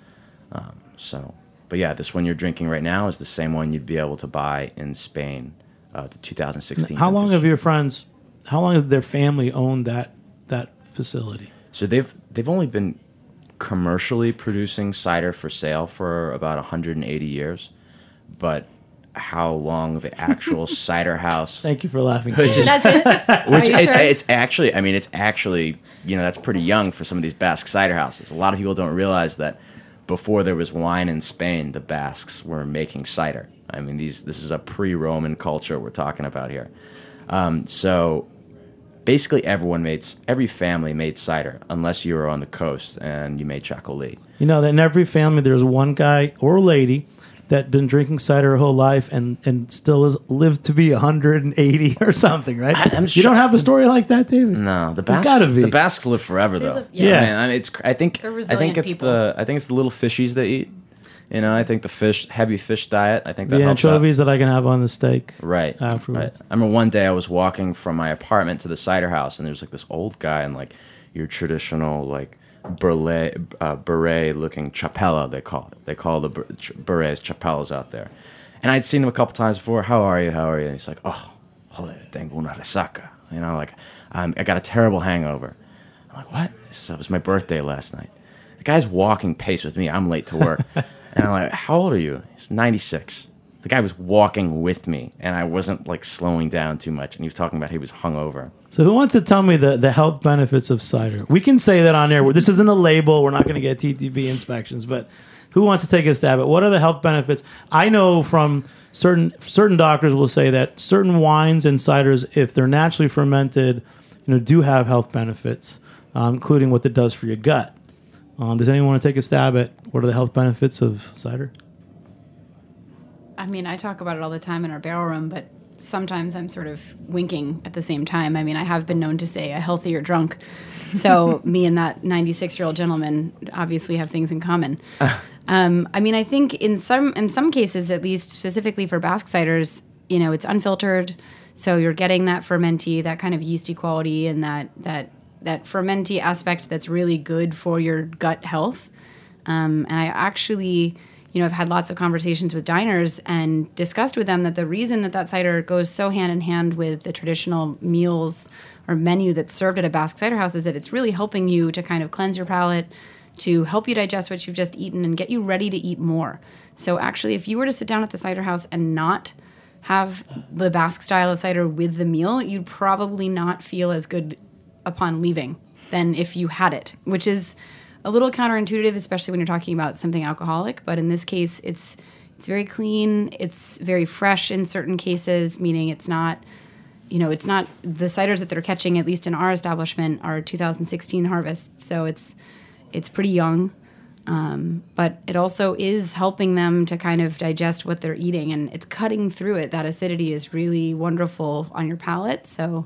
Um, so, but yeah, this one you're drinking right now is the same one you'd be able to buy in Spain, uh, the two thousand sixteen. How long vintage. have your friends? How long have their family owned that that facility? So they've they've only been commercially producing cider for sale for about one hundred eighty years, but how long the actual cider house? Thank you for laughing. Which is, That's it? Which Are you it's sure? it's actually, I mean, it's actually, you know, that's pretty young for some of these Basque cider houses. A lot of people don't realize that before there was wine in Spain, the Basques were making cider. I mean, these this is a pre-Roman culture we're talking about here. Um, so. Basically, everyone made, every family made cider, unless you were on the coast and you made chocolat. You know that in every family there's one guy or lady that been drinking cider her whole life and, and still has lived to be one hundred eighty or something, right? I, I'm you sure- don't have a story like that, David? No, the There's Basques. gotta be. The Basques live forever, though. live- yeah. I mean, I mean, it's. I think. They're I resilient think it's people. the. I think it's the little fishies they eat. You know, I think the fish, heavy fish diet. I think that The helps out. anchovies that I can have on the steak. Right. Afterwards. Right. I remember one day I was walking from my apartment to the cider house, and there was like this old guy in like your traditional like burlet, uh, beret-looking chapella. They call it. They call the bur- ch- berets chapellas out there. And I'd seen him a couple times before. How are you? How are you? And he's like, oh, joder, tengo una resaca. You know, like um, I got a terrible hangover. I'm like, what? He says, it was my birthday last night. The guy's walking pace with me. I'm late to work. And I'm like, how old are you? He's ninety-six. The guy was walking with me, and I wasn't like slowing down too much. And he was talking about he was hungover. So who wants to tell me the, the health benefits of cider? We can say that on air. This isn't a label. We're not going to get T T B inspections, but who wants to take a stab at what are the health benefits? I know from certain certain doctors will say that certain wines and ciders, if they're naturally fermented, you know, do have health benefits, um, including what it does for your gut. Um, does anyone want to take a stab at what are the health benefits of cider? I mean, I talk about it all the time in our barrel room, but sometimes I'm sort of winking at the same time. I mean, I have been known to say a healthier drunk. So me and that ninety-six-year-old gentleman obviously have things in common. um, I mean, I think in some in some cases, at least specifically for Basque ciders, you know, it's unfiltered, so you're getting that fermenty, that kind of yeasty quality, and that that that fermenty aspect that's really good for your gut health. Um, and I actually, you know, I've had lots of conversations with diners and discussed with them that the reason that that cider goes so hand in hand with the traditional meals or menu that's served at a Basque cider house is that it's really helping you to kind of cleanse your palate, to help you digest what you've just eaten and get you ready to eat more. So actually, if you were to sit down at the cider house and not have the Basque style of cider with the meal, you'd probably not feel as good upon leaving than if you had it, which is a little counterintuitive, especially when you're talking about something alcoholic. But in this case, it's it's very clean. It's very fresh in certain cases, meaning it's not, you know, it's not the ciders that they're catching, at least in our establishment, are two thousand sixteen harvest. So it's it's pretty young. Um, but it also is helping them to kind of digest what they're eating, and it's cutting through it. That acidity is really wonderful on your palate. So,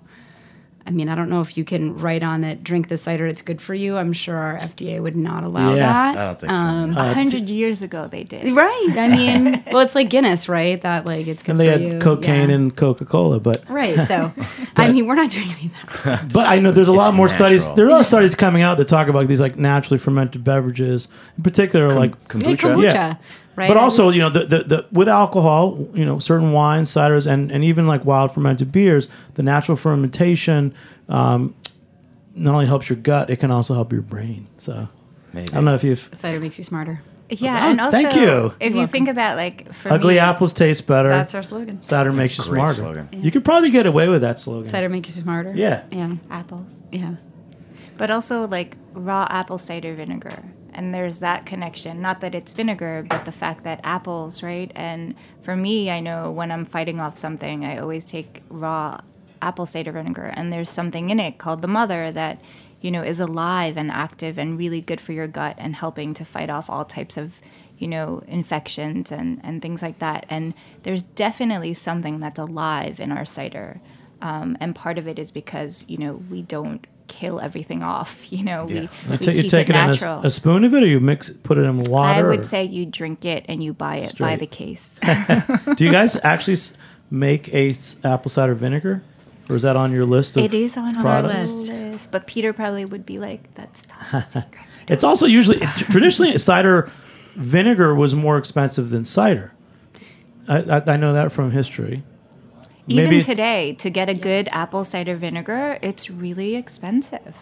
I mean, I don't know if you can write on that, drink the cider, it's good for you. I'm sure our F D A would not allow Yeah, that. I don't think so. Um, A hundred years ago, they did. Right. I mean, well, it's like Guinness, right? That, like, it's good And they for had you. cocaine Yeah. and Coca-Cola, but Right. So, I mean, we're not doing any of that. but I know there's a lot It's more studies. natural. There are a lot of studies coming out that talk about these like naturally fermented beverages, in particular like Yeah, kombucha, right? But I also, was- you know, the, the, the with alcohol, you know, certain wines, ciders, and, and even like wild fermented beers, the natural fermentation um, not only helps your gut, it can also help your brain. So Maybe. I don't know if you've Cider makes you smarter. Yeah, Oh, and also thank you. if you Welcome. think about like for ugly me, apples taste better. That's our slogan. Cider That's a makes you great smarter. slogan. You could probably get away with that slogan. Cider makes you smarter. Yeah. Yeah. apples, Yeah. but also like raw apple cider vinegar. And there's that connection. Not that it's vinegar, but the fact that apples, right? And for me, I know when I'm fighting off something, I always take raw apple cider vinegar. And there's something in it called the mother that, you know, is alive and active and really good for your gut and helping to fight off all types of, you know, infections and, and things like that. And there's definitely something that's alive in our cider. Um, and part of it is because, you know, we don't kill everything off. You know, we, You, we ta- you keep take it it in natural. a, a spoon of it, or you mix, put it in water. I would or- say you drink it and you buy it by Straight. the case. Do you guys actually s- make a s- apple cider vinegar, or is that on your list of It is on our products? list, but Peter probably would be like, "That's top secret." It's also usually traditionally cider vinegar was more expensive than cider. I, I, I know that from history. Even Maybe- today, to get a good apple cider vinegar, it's really expensive.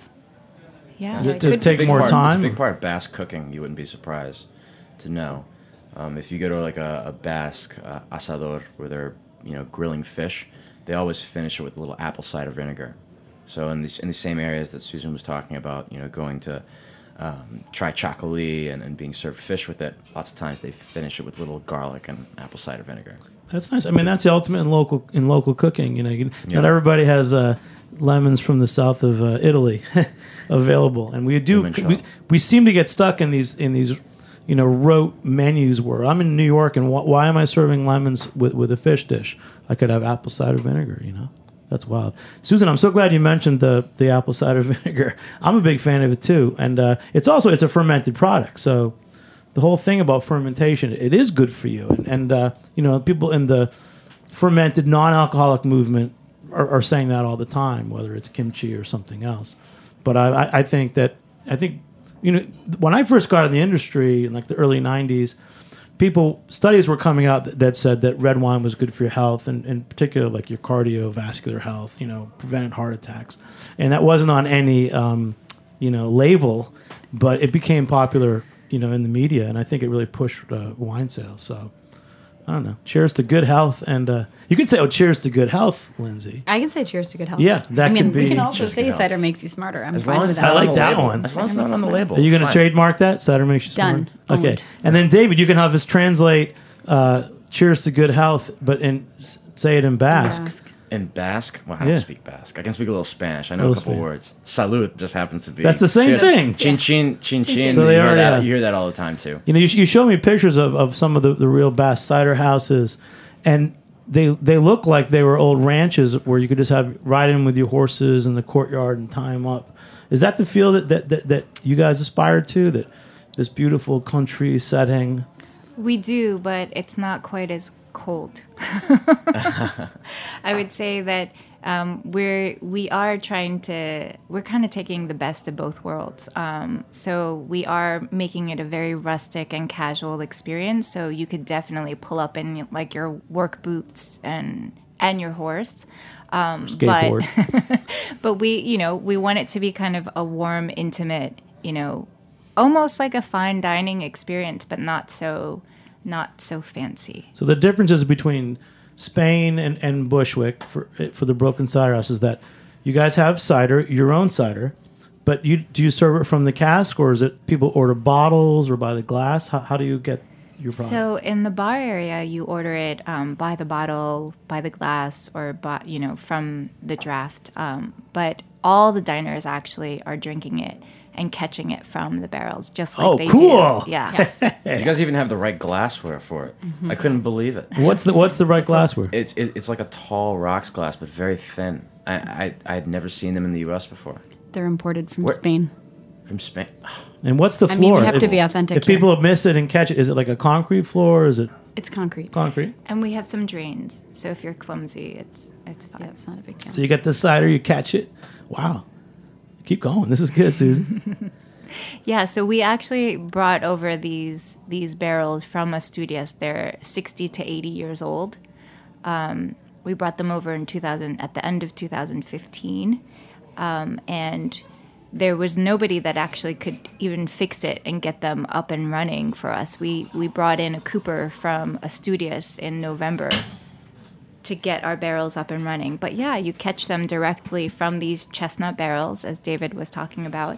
Yeah, Does it- like- does it It's a take big more part- time? It's a big part of Basque cooking. You wouldn't be surprised to know. Um, if you go to like a, a Basque uh, asador where they're you know grilling fish, they always finish it with a little apple cider vinegar. So in these in the same areas that Susan was talking about, you know, going to um, try chacoli and, and being served fish with it, lots of times they finish it with little garlic and apple cider vinegar. That's nice. I mean, that's the ultimate in local in local cooking. You know, you, Yeah. not everybody has uh, lemons from the south of uh, Italy available, and we do. Limoncello. We, we seem to get stuck in these in these, you know, rote menus where I'm in New York, and wh- why am I serving lemons with with a fish dish? I could have apple cider vinegar. You know, that's wild. Susan, I'm so glad you mentioned the the apple cider vinegar. I'm a big fan of it too, and uh, it's also it's a fermented product, so. The whole thing about fermentation, it is good for you. And, and uh, you know, people in the fermented non-alcoholic movement are, are saying that all the time, whether it's kimchi or something else. But I, I, I think that, I think, you know, when I first got in the industry in like the early nineties, people, studies were coming out that, that said that red wine was good for your health, and in particular, like your cardiovascular health, you know, prevented heart attacks. And that wasn't on any, um, you know, label, but it became popular, you know, in the media, and I think it really pushed uh, wine sales. So, I don't know. Cheers to good health, and uh, you could say, "Oh, cheers to good health," Lindsay. I can say cheers to good health. Yeah, that I mean, could we be- can also Cheers to say good health. cider makes you smarter. I'm As fine long with as that. I it's like not on the that label. one. As long as it's Cider not on the makes you label. Are you it's going to fine. trademark that? Cider makes you Done. smart. Okay, Owned. and then David, you can have us translate uh, "cheers to good health," but in s- say it in Basque. Basque. In Basque? Well, I Yeah. don't speak Basque. I can speak a little Spanish. I know Little a couple Spanish. words. Salud just happens to be. That's the same Cheers. thing. Chin chin, chin chin. So they you, hear are, that, yeah. you hear that all the time too. You know, you, sh- you show me pictures of, of some of the, the real Basque cider houses, and they they look like they were old ranches where you could just have ride in with your horses in the courtyard and tie them up. Is that the feel that that, that, that you guys aspire to? That this beautiful country setting? We do, but it's not quite as cold. I would say that um, we're we are trying to we're kind of taking the best of both worlds. Um, so we are making it a very rustic and casual experience. So you could definitely pull up in like your work boots and and your horse. Um, Skateboard. But, but we, you know, we want it to be kind of a warm, intimate, you know, almost like a fine dining experience, but not so, not so fancy. So the differences between Spain and, and Bushwick for for the Brooklyn Cider House is that you guys have cider, your own cider, but you do you serve it from the cask, or is it people order bottles or by the glass? How, how do you get your product? So in the bar area, you order it um, by the bottle, by the glass, or by, you know, from the draft. Um, but all the diners actually are drinking it and catching it from the barrels, just like Oh, they cool. do. Yeah. You guys even have the right glassware for it. Mhm. I couldn't believe it. What's the What's the right glassware? It's it, it's like a tall rocks glass, but very thin. I I I had never seen them in the U S before. They're imported from Where- Spain. From Spain. And what's the I floor? mean, you have to If- be authentic If here. people miss it and catch it, is it like a concrete floor? Or is it It's concrete. concrete? And we have some drains, so if you're clumsy, it's it's fine. Yeah, it's not a big deal. So you get the cider, you catch it. Wow. Keep going. This is good, Susan. Yeah, so we actually brought over these these barrels from Asturias. They're sixty to eighty years old. Um, we brought them over in two thousand at the end of two thousand fifteen, um, and there was nobody that actually could even fix it and get them up and running for us. We we brought in a cooper from Asturias in November to get our barrels up and running. But yeah, you catch them directly from these chestnut barrels, as David was talking about.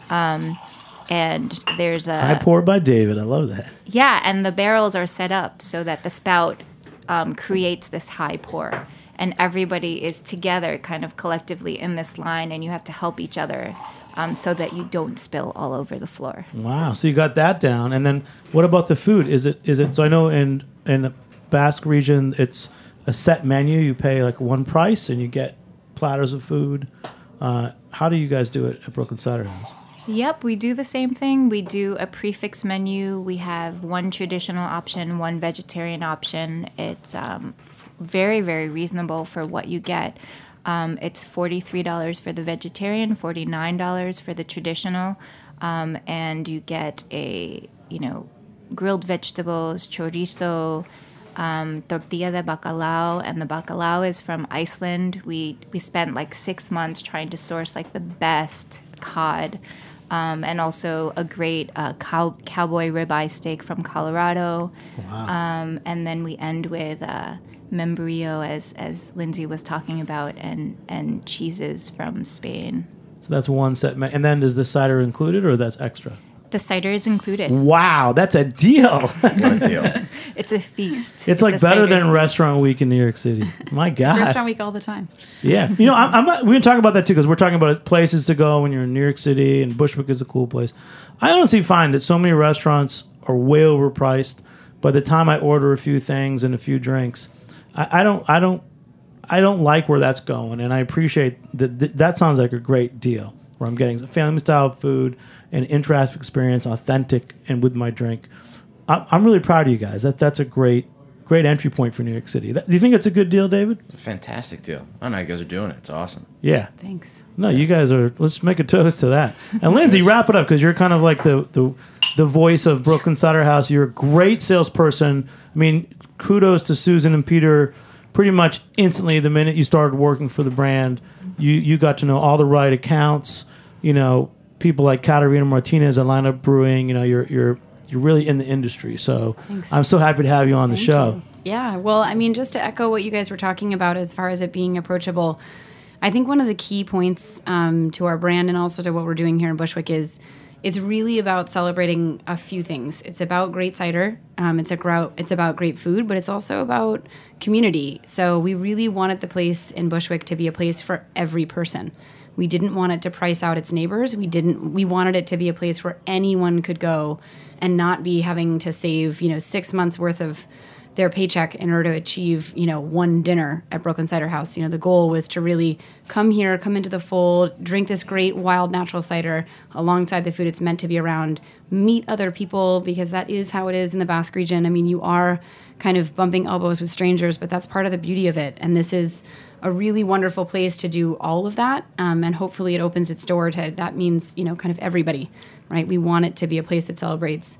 Um, and there's a I poured by David. I love that. yeah, and the barrels are set up so that the spout um, creates this high pour, and everybody is together, kind of collectively in this line, and you have to help each other um, so that you don't spill all over the floor. Wow. So you got that down. And then what about the food? Is it is it so I know in in the Basque region it's a set menu. You pay like one price and you get platters of food. Uh, how do you guys do it at Brooklyn Cider House? Yep, we do the same thing. We do a prefix menu. We have one traditional option, one vegetarian option. It's um, f- very, very reasonable for what you get. Um, it's forty-three dollars for the vegetarian, forty-nine dollars for the traditional, um, and you get a, you know, grilled vegetables, chorizo, um, tortilla de bacalao, and the bacalao is from Iceland. We we spent like six months trying to source like the best cod. Um, and also a great uh, cow- cowboy ribeye steak from Colorado. Wow. Um, and then we end with uh, membrillo, as as Lindsay was talking about, and, and cheeses from Spain. So that's one set menu. And then is the cider included or that's extra? The cider is included. Wow, that's a deal. What a deal. It's a feast. It's like a better cider than feast. Restaurant Week in New York City. My It's God. Restaurant Week all the time. Yeah, you know, I'm, I'm not, we're gonna talk about that too because we're talking about places to go when you're in New York City, and Bushwick is a cool place. I honestly find that so many restaurants are way overpriced. By the time I order a few things and a few drinks, I, I don't, I don't, I don't like where that's going, and I appreciate that. Th- that sounds like a great deal where I'm getting family style food, an interactive experience, authentic, and with my drink. I'm, I'm really proud of you guys. That that's a great. Great entry point for New York City. That, do you think it's a good deal, David? Fantastic deal. I don't know how you guys are doing it. It's awesome. Yeah. Thanks. No, you guys are. Let's make a toast to that. And Lindsay, wrap it up because you're kind of like the, the the voice of Brooklyn Cider House. You're a great salesperson. I mean, kudos to Susan and Peter. Pretty much instantly, the minute you started working for the brand, you you got to know all the right accounts. You know, people like Katarina Martinez at Lineup Brewing. You know, you're you're you're really in the industry. So Thanks. I'm so happy to have you on the Thank show. you. Yeah, well, I mean, just to echo what you guys were talking about as far as it being approachable, I think one of the key points um, to our brand and also to what we're doing here in Bushwick is it's really about celebrating a few things. It's about great cider, um, it's a grow, it's about great food, but it's also about community. So we really wanted the place in Bushwick to be a place for every person. We didn't want it to price out its neighbors. We didn't. We wanted it to be a place where anyone could go and not be having to save, you know, six months worth of their paycheck in order to achieve, you know, one dinner at Brooklyn Cider House. You know, the goal was to really come here, come into the fold, drink this great wild natural cider alongside the food it's meant to be around, meet other people, because that is how it is in the Basque region. I mean, you are kind of bumping elbows with strangers, but that's part of the beauty of it. And this is a really wonderful place to do all of that. Um, and hopefully it opens its door to, that means, you know, kind of everybody, right? We want it to be a place that celebrates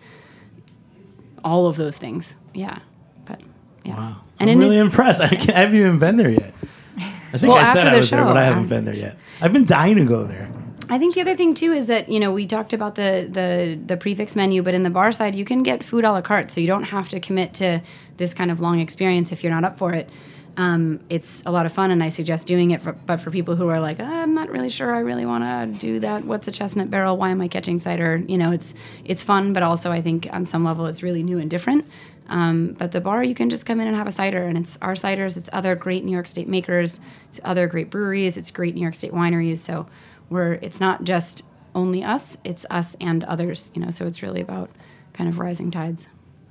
all of those things. Yeah. But yeah. Wow. And I'm really it, impressed. I, can't, I haven't even been there yet. I think Well, I said after I the was there, show, but I haven't um, been there yet. I've been dying to go there. I think the other thing too is that, you know, we talked about the the the prefix menu, but in the bar side you can get food a la carte, so you don't have to commit to this kind of long experience if you're not up for it. Um, it's a lot of fun, and I suggest doing it. For, but for people who are like, I'm not really sure, I really want to do that. What's a chestnut barrel? Why am I catching cider? You know, it's it's fun, but also I think on some level it's really new and different. Um, but the bar, you can just come in and have a cider, and it's our ciders, it's other great New York State makers, it's other great breweries, it's great New York State wineries. So we're it's not just only us, it's us and others. You know, so it's really about kind of rising tides.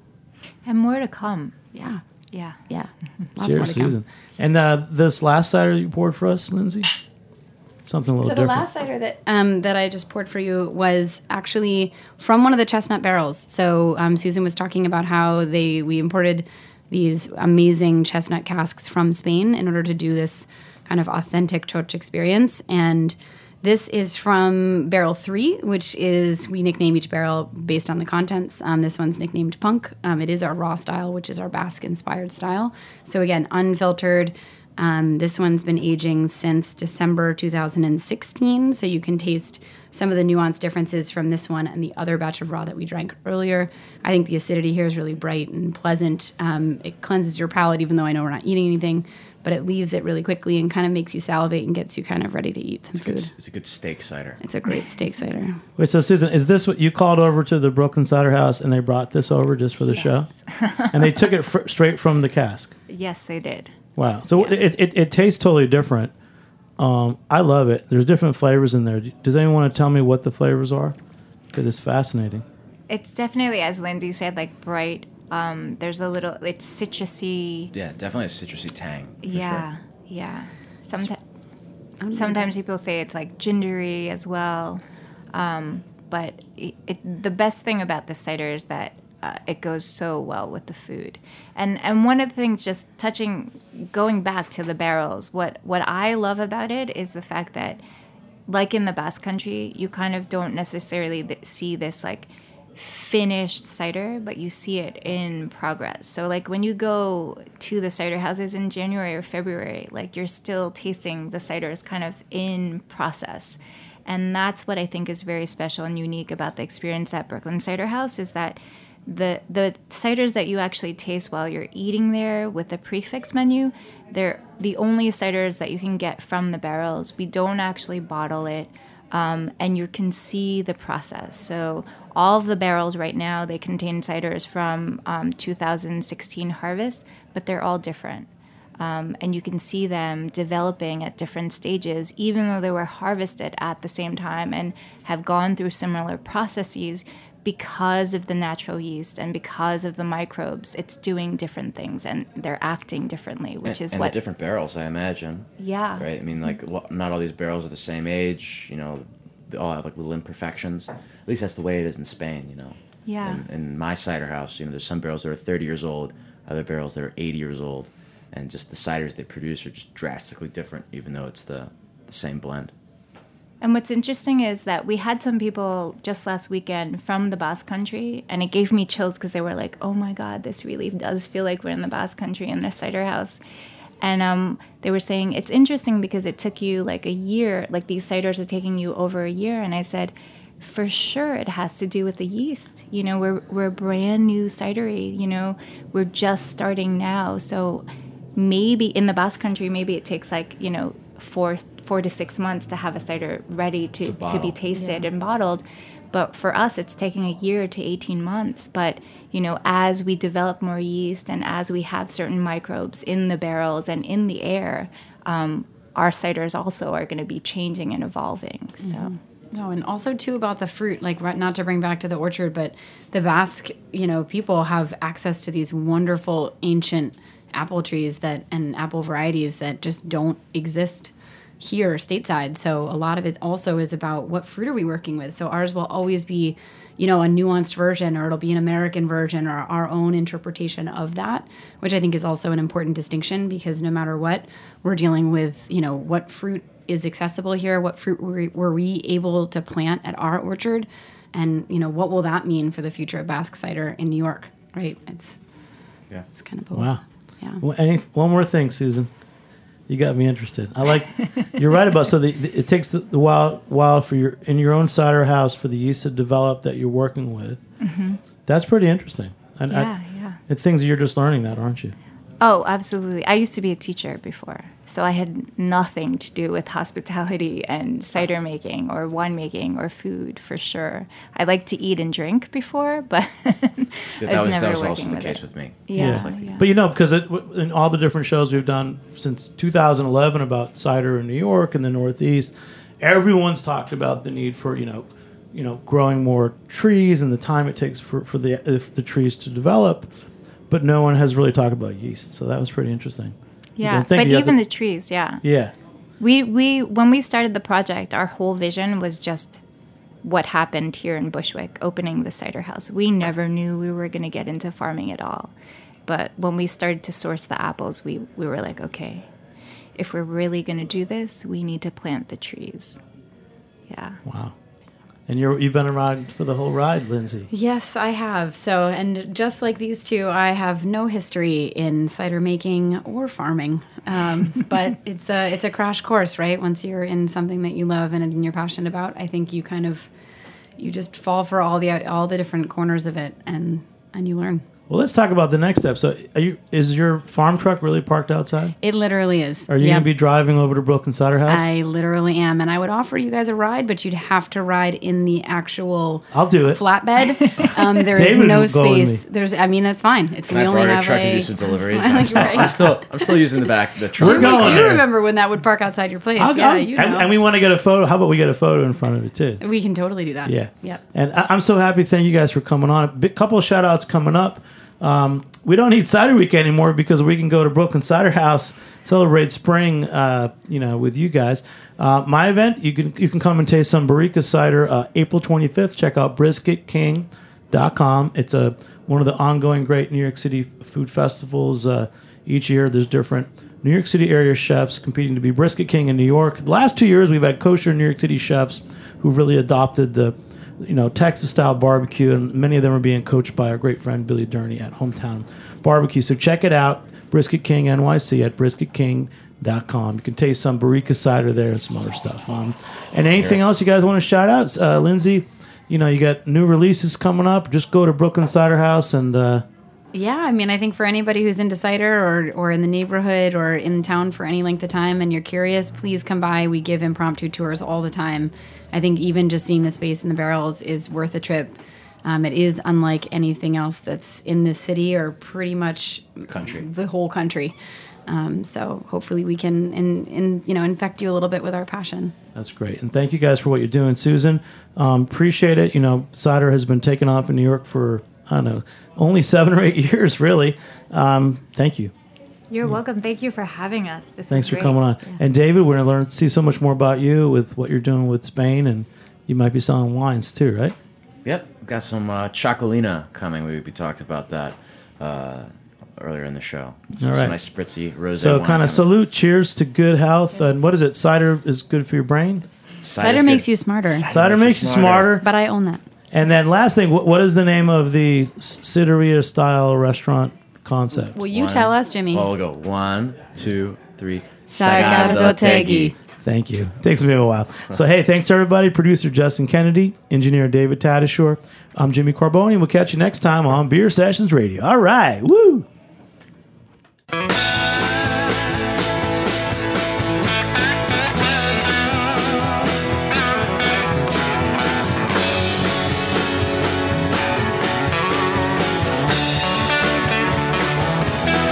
And more to come. Yeah. Yeah. Yeah. Lots Cheers, more to come. Susan. And uh, this last cider you poured for us, Lindsay? Something a little So the different. last cider that um, that I just poured for you was actually from one of the chestnut barrels. So um, Susan was talking about how they we imported these amazing chestnut casks from Spain in order to do this kind of authentic Choch experience. And this is from barrel three, which is, we nickname each barrel based on the contents. Um, this one's nicknamed Punk. Um, it is our raw style, which is our Basque-inspired style. So again, unfiltered. Um, this one's been aging since December two thousand sixteen, so you can taste some of the nuanced differences from this one and the other batch of raw that we drank earlier. I think the acidity here is really bright and pleasant. Um, it cleanses your palate, even though I know we're not eating anything, but it leaves it really quickly and kind of makes you salivate and gets you kind of ready to eat some It's, food. good, it's a good steak cider. It's a great steak cider. Wait, so Susan, is this what you called over to the Brooklyn Cider House and they brought this over just for the show? And they took it fr- straight from the cask? Yes, they did. Wow. So it, it, it tastes totally different. Um, I love it. There's different flavors in there. Does anyone want to tell me what the flavors are? Because it's fascinating. It's definitely, as Lindsay said, like bright. Um, there's a little, it's citrusy. Yeah, definitely a citrusy tang. For Yeah, sure. yeah. Sometimes, sometimes people say it's like gingery as well. Um, but it, it, the best thing about this cider is that uh, it goes so well with the food. And and one of the things, just touching, going back to the barrels, what, what I love about it is the fact that, like in the Basque Country, you kind of don't necessarily th- see this like finished cider, but you see it in progress. So like when you go to the cider houses in January or February, like you're still tasting the ciders kind of in process. And that's what I think is very special and unique about the experience at Brooklyn Cider House, is that the the ciders that you actually taste while you're eating there with the prefix menu, they're the only ciders that you can get from the barrels. We don't actually bottle it, um, and you can see the process. So all of the barrels right now, they contain ciders from um, two thousand sixteen harvest, but they're all different. Um, and you can see them developing at different stages, even though they were harvested at the same time and have gone through similar processes. Because of the natural yeast and because of the microbes, it's doing different things and they're acting differently, which and, is and what... the different barrels, I imagine. Yeah. Right? I mean, like, lo- not all these barrels are the same age, you know, they all have, like, little imperfections. At least that's the way it is in Spain, you know. Yeah. In, in my cider house, you know, there's some barrels that are thirty years old, other barrels that are eighty years old, and just the ciders they produce are just drastically different, even though it's the, the same blend. And what's interesting is that we had some people just last weekend from the Basque Country, and it gave me chills because they were like, oh my God, this really does feel like we're in the Basque Country in the cider house. And um, they were saying, it's interesting because it took you like a year, like these ciders are taking you over a year. And I said, for sure it has to do with the yeast. You know, we're, we're a brand new cidery, you know, we're just starting now. So maybe in the Basque Country, maybe it takes like, you know, four four to six months to have a cider ready to, to, to be tasted yeah. and bottled. But for us, it's taking a year to eighteen months. But, you know, as we develop more yeast and as we have certain microbes in the barrels and in the air, um, our ciders also are going to be changing and evolving. So, No, and also too about the fruit, like right- not to bring back to the orchard, but the Basque, you know, people have access to these wonderful ancient apple trees that and apple varieties that just don't exist here stateside. So a lot of it also is about what fruit are we working with. So ours will always be, you know, a nuanced version, or it'll be an American version, or our own interpretation of that, which I think is also an important distinction, because no matter what, we're dealing with, you know, what fruit is accessible here, what fruit were, were we able to plant at our orchard, and, you know, what will that mean for the future of Basque cider in New York, right? It's yeah, it's kind of both. Wow. Yeah. Well, any, one more thing, Susan. You got me interested. I like. You're right about so the, the, it takes the, the while while for your in your own cider house for the yeast to develop that you're working with. Mm-hmm. That's pretty interesting. And Yeah, I, yeah. It's things that you're just learning that, aren't you? Oh, absolutely. I used to be a teacher before, so I had nothing to do with hospitality and cider making or wine making or food, for sure. I liked to eat and drink before, but Yeah, I that was, was, never that was working also the with case it. with me. Yeah, Just like to- yeah. But you know, because it, in all the different shows we've done since two thousand eleven about cider in New York and the Northeast, everyone's talked about the need for you know, you know, growing more trees and the time it takes for for the if the trees to develop. But no one has really talked about yeast, so that was pretty interesting. You Yeah, don't think but you have even to- the trees, yeah. Yeah. We we when we started the project, our whole vision was just what happened here in Bushwick, opening the cider house. We never knew we were going to get into farming at all. But when we started to source the apples, we, we were like, okay, if we're really going to do this, we need to plant the trees. Yeah. Wow. And you're you've been around for the whole ride, Lindsay. Yes, I have. So, and just like these two, I have no history in cider making or farming. Um, but it's a it's a crash course, right? Once you're in something that you love and, and you're passionate about, I think you kind of you just fall for all the all the different corners of it, and and you learn. Well, let's talk about the next step. So, are you is your farm truck really parked outside? It literally is. Are you Yep. going to be driving over to Brooklyn Cider House? I literally am, and I would offer you guys a ride, but you'd have to ride in the actual I'll do it. flatbed. Um, there is David no will go with space. me. There's, I mean, that's fine. It's Can we I only borrow your have truck a, to do some deliveries? Like, I'm, still, right. I'm still I'm still using the back the truck. We're going You there. remember when that would park outside your place? I'll- yeah, I'll- you know. and, and we want to get a photo. How about we get a photo in front of it too? We can totally do that. Yeah. Yep. And I, I'm so happy. Thank you guys for coming on. A big, couple of shout outs coming up. Um, we don't need Cider Week anymore because we can go to Brooklyn Cider House, celebrate spring, uh, you know, with you guys. Uh, my event, you can you can come and taste some Barrica cider uh, April twenty-fifth. Check out brisket king dot com. It's a one of the ongoing great New York City food festivals. Uh, each year, there's different New York City area chefs competing to be Brisket King in New York. The last two years, we've had kosher New York City chefs who've really adopted the you know, Texas-style barbecue, and many of them are being coached by our great friend Billy Durney at Hometown Barbecue. So check it out, Brisket King N Y C at brisket king dot com. You can taste some Barrica cider there and some other stuff. Um, and anything else you guys want to shout out? Uh, Lindsay, you know, you got new releases coming up. Just go to Brooklyn Cider House and... Uh, Yeah, I mean, I think for anybody who's into cider or, or in the neighborhood or in town for any length of time and you're curious, please come by. We give impromptu tours all the time. I think even just seeing the space in the barrels is worth a trip. Um, it is unlike anything else that's in the city or pretty much Country. the whole country. Um, so hopefully we can in, in, you know, infect you a little bit with our passion. That's great. And thank you guys for what you're doing. Susan, um, appreciate it. You know, cider has been taken off in New York for, I don't know, only seven or eight years, really. Um, thank you. You're welcome. Thank you for having us. This Thanks was for great. coming on. Yeah. And David, we're going to learn, see so much more about you with what you're doing with Spain, and you might be selling wines too, right? Yep, got some uh, Chocolina coming. We, we talked about that uh, earlier in the show. So All right. Some nice spritzy rosé So wine kind of coming. salute, cheers to good health. And what is it? Cider is good for your brain? Cider makes you smarter. Cider, makes you smarter. But I own that. And then last thing, what, what is the name of the Cideria style restaurant concept? Will you tell us, Jimmy? Well, we'll go one, two, three. Sagadotegui. Thank you. Takes me a while. So, hey, thanks to everybody. Producer Justin Kennedy, engineer David Tadashore. I'm Jimmy Carboni, and we'll catch you next time on Beer Sessions Radio. All right. Woo!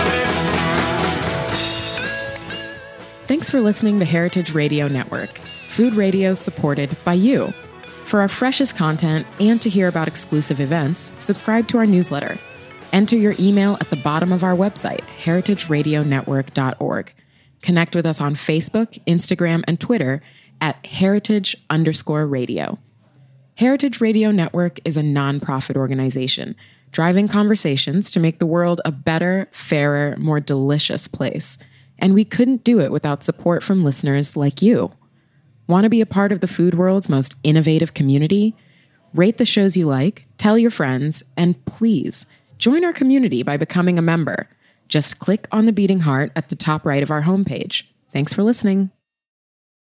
Thanks for listening to Heritage Radio Network. food radio supported by you. For our freshest content and to hear about exclusive events, subscribe to our newsletter. Enter your email at the bottom of our website, heritage radio network dot org. Connect with us on Facebook, Instagram, and Twitter at heritage underscore radio. Heritage Radio Network is a nonprofit organization driving conversations to make the world a better, fairer, more delicious place. And we couldn't do it without support from listeners like you. Want to be a part of the food world's most innovative community? Rate the shows you like, tell your friends, and please join our community by becoming a member. Just click on the beating heart at the top right of our homepage. Thanks for listening.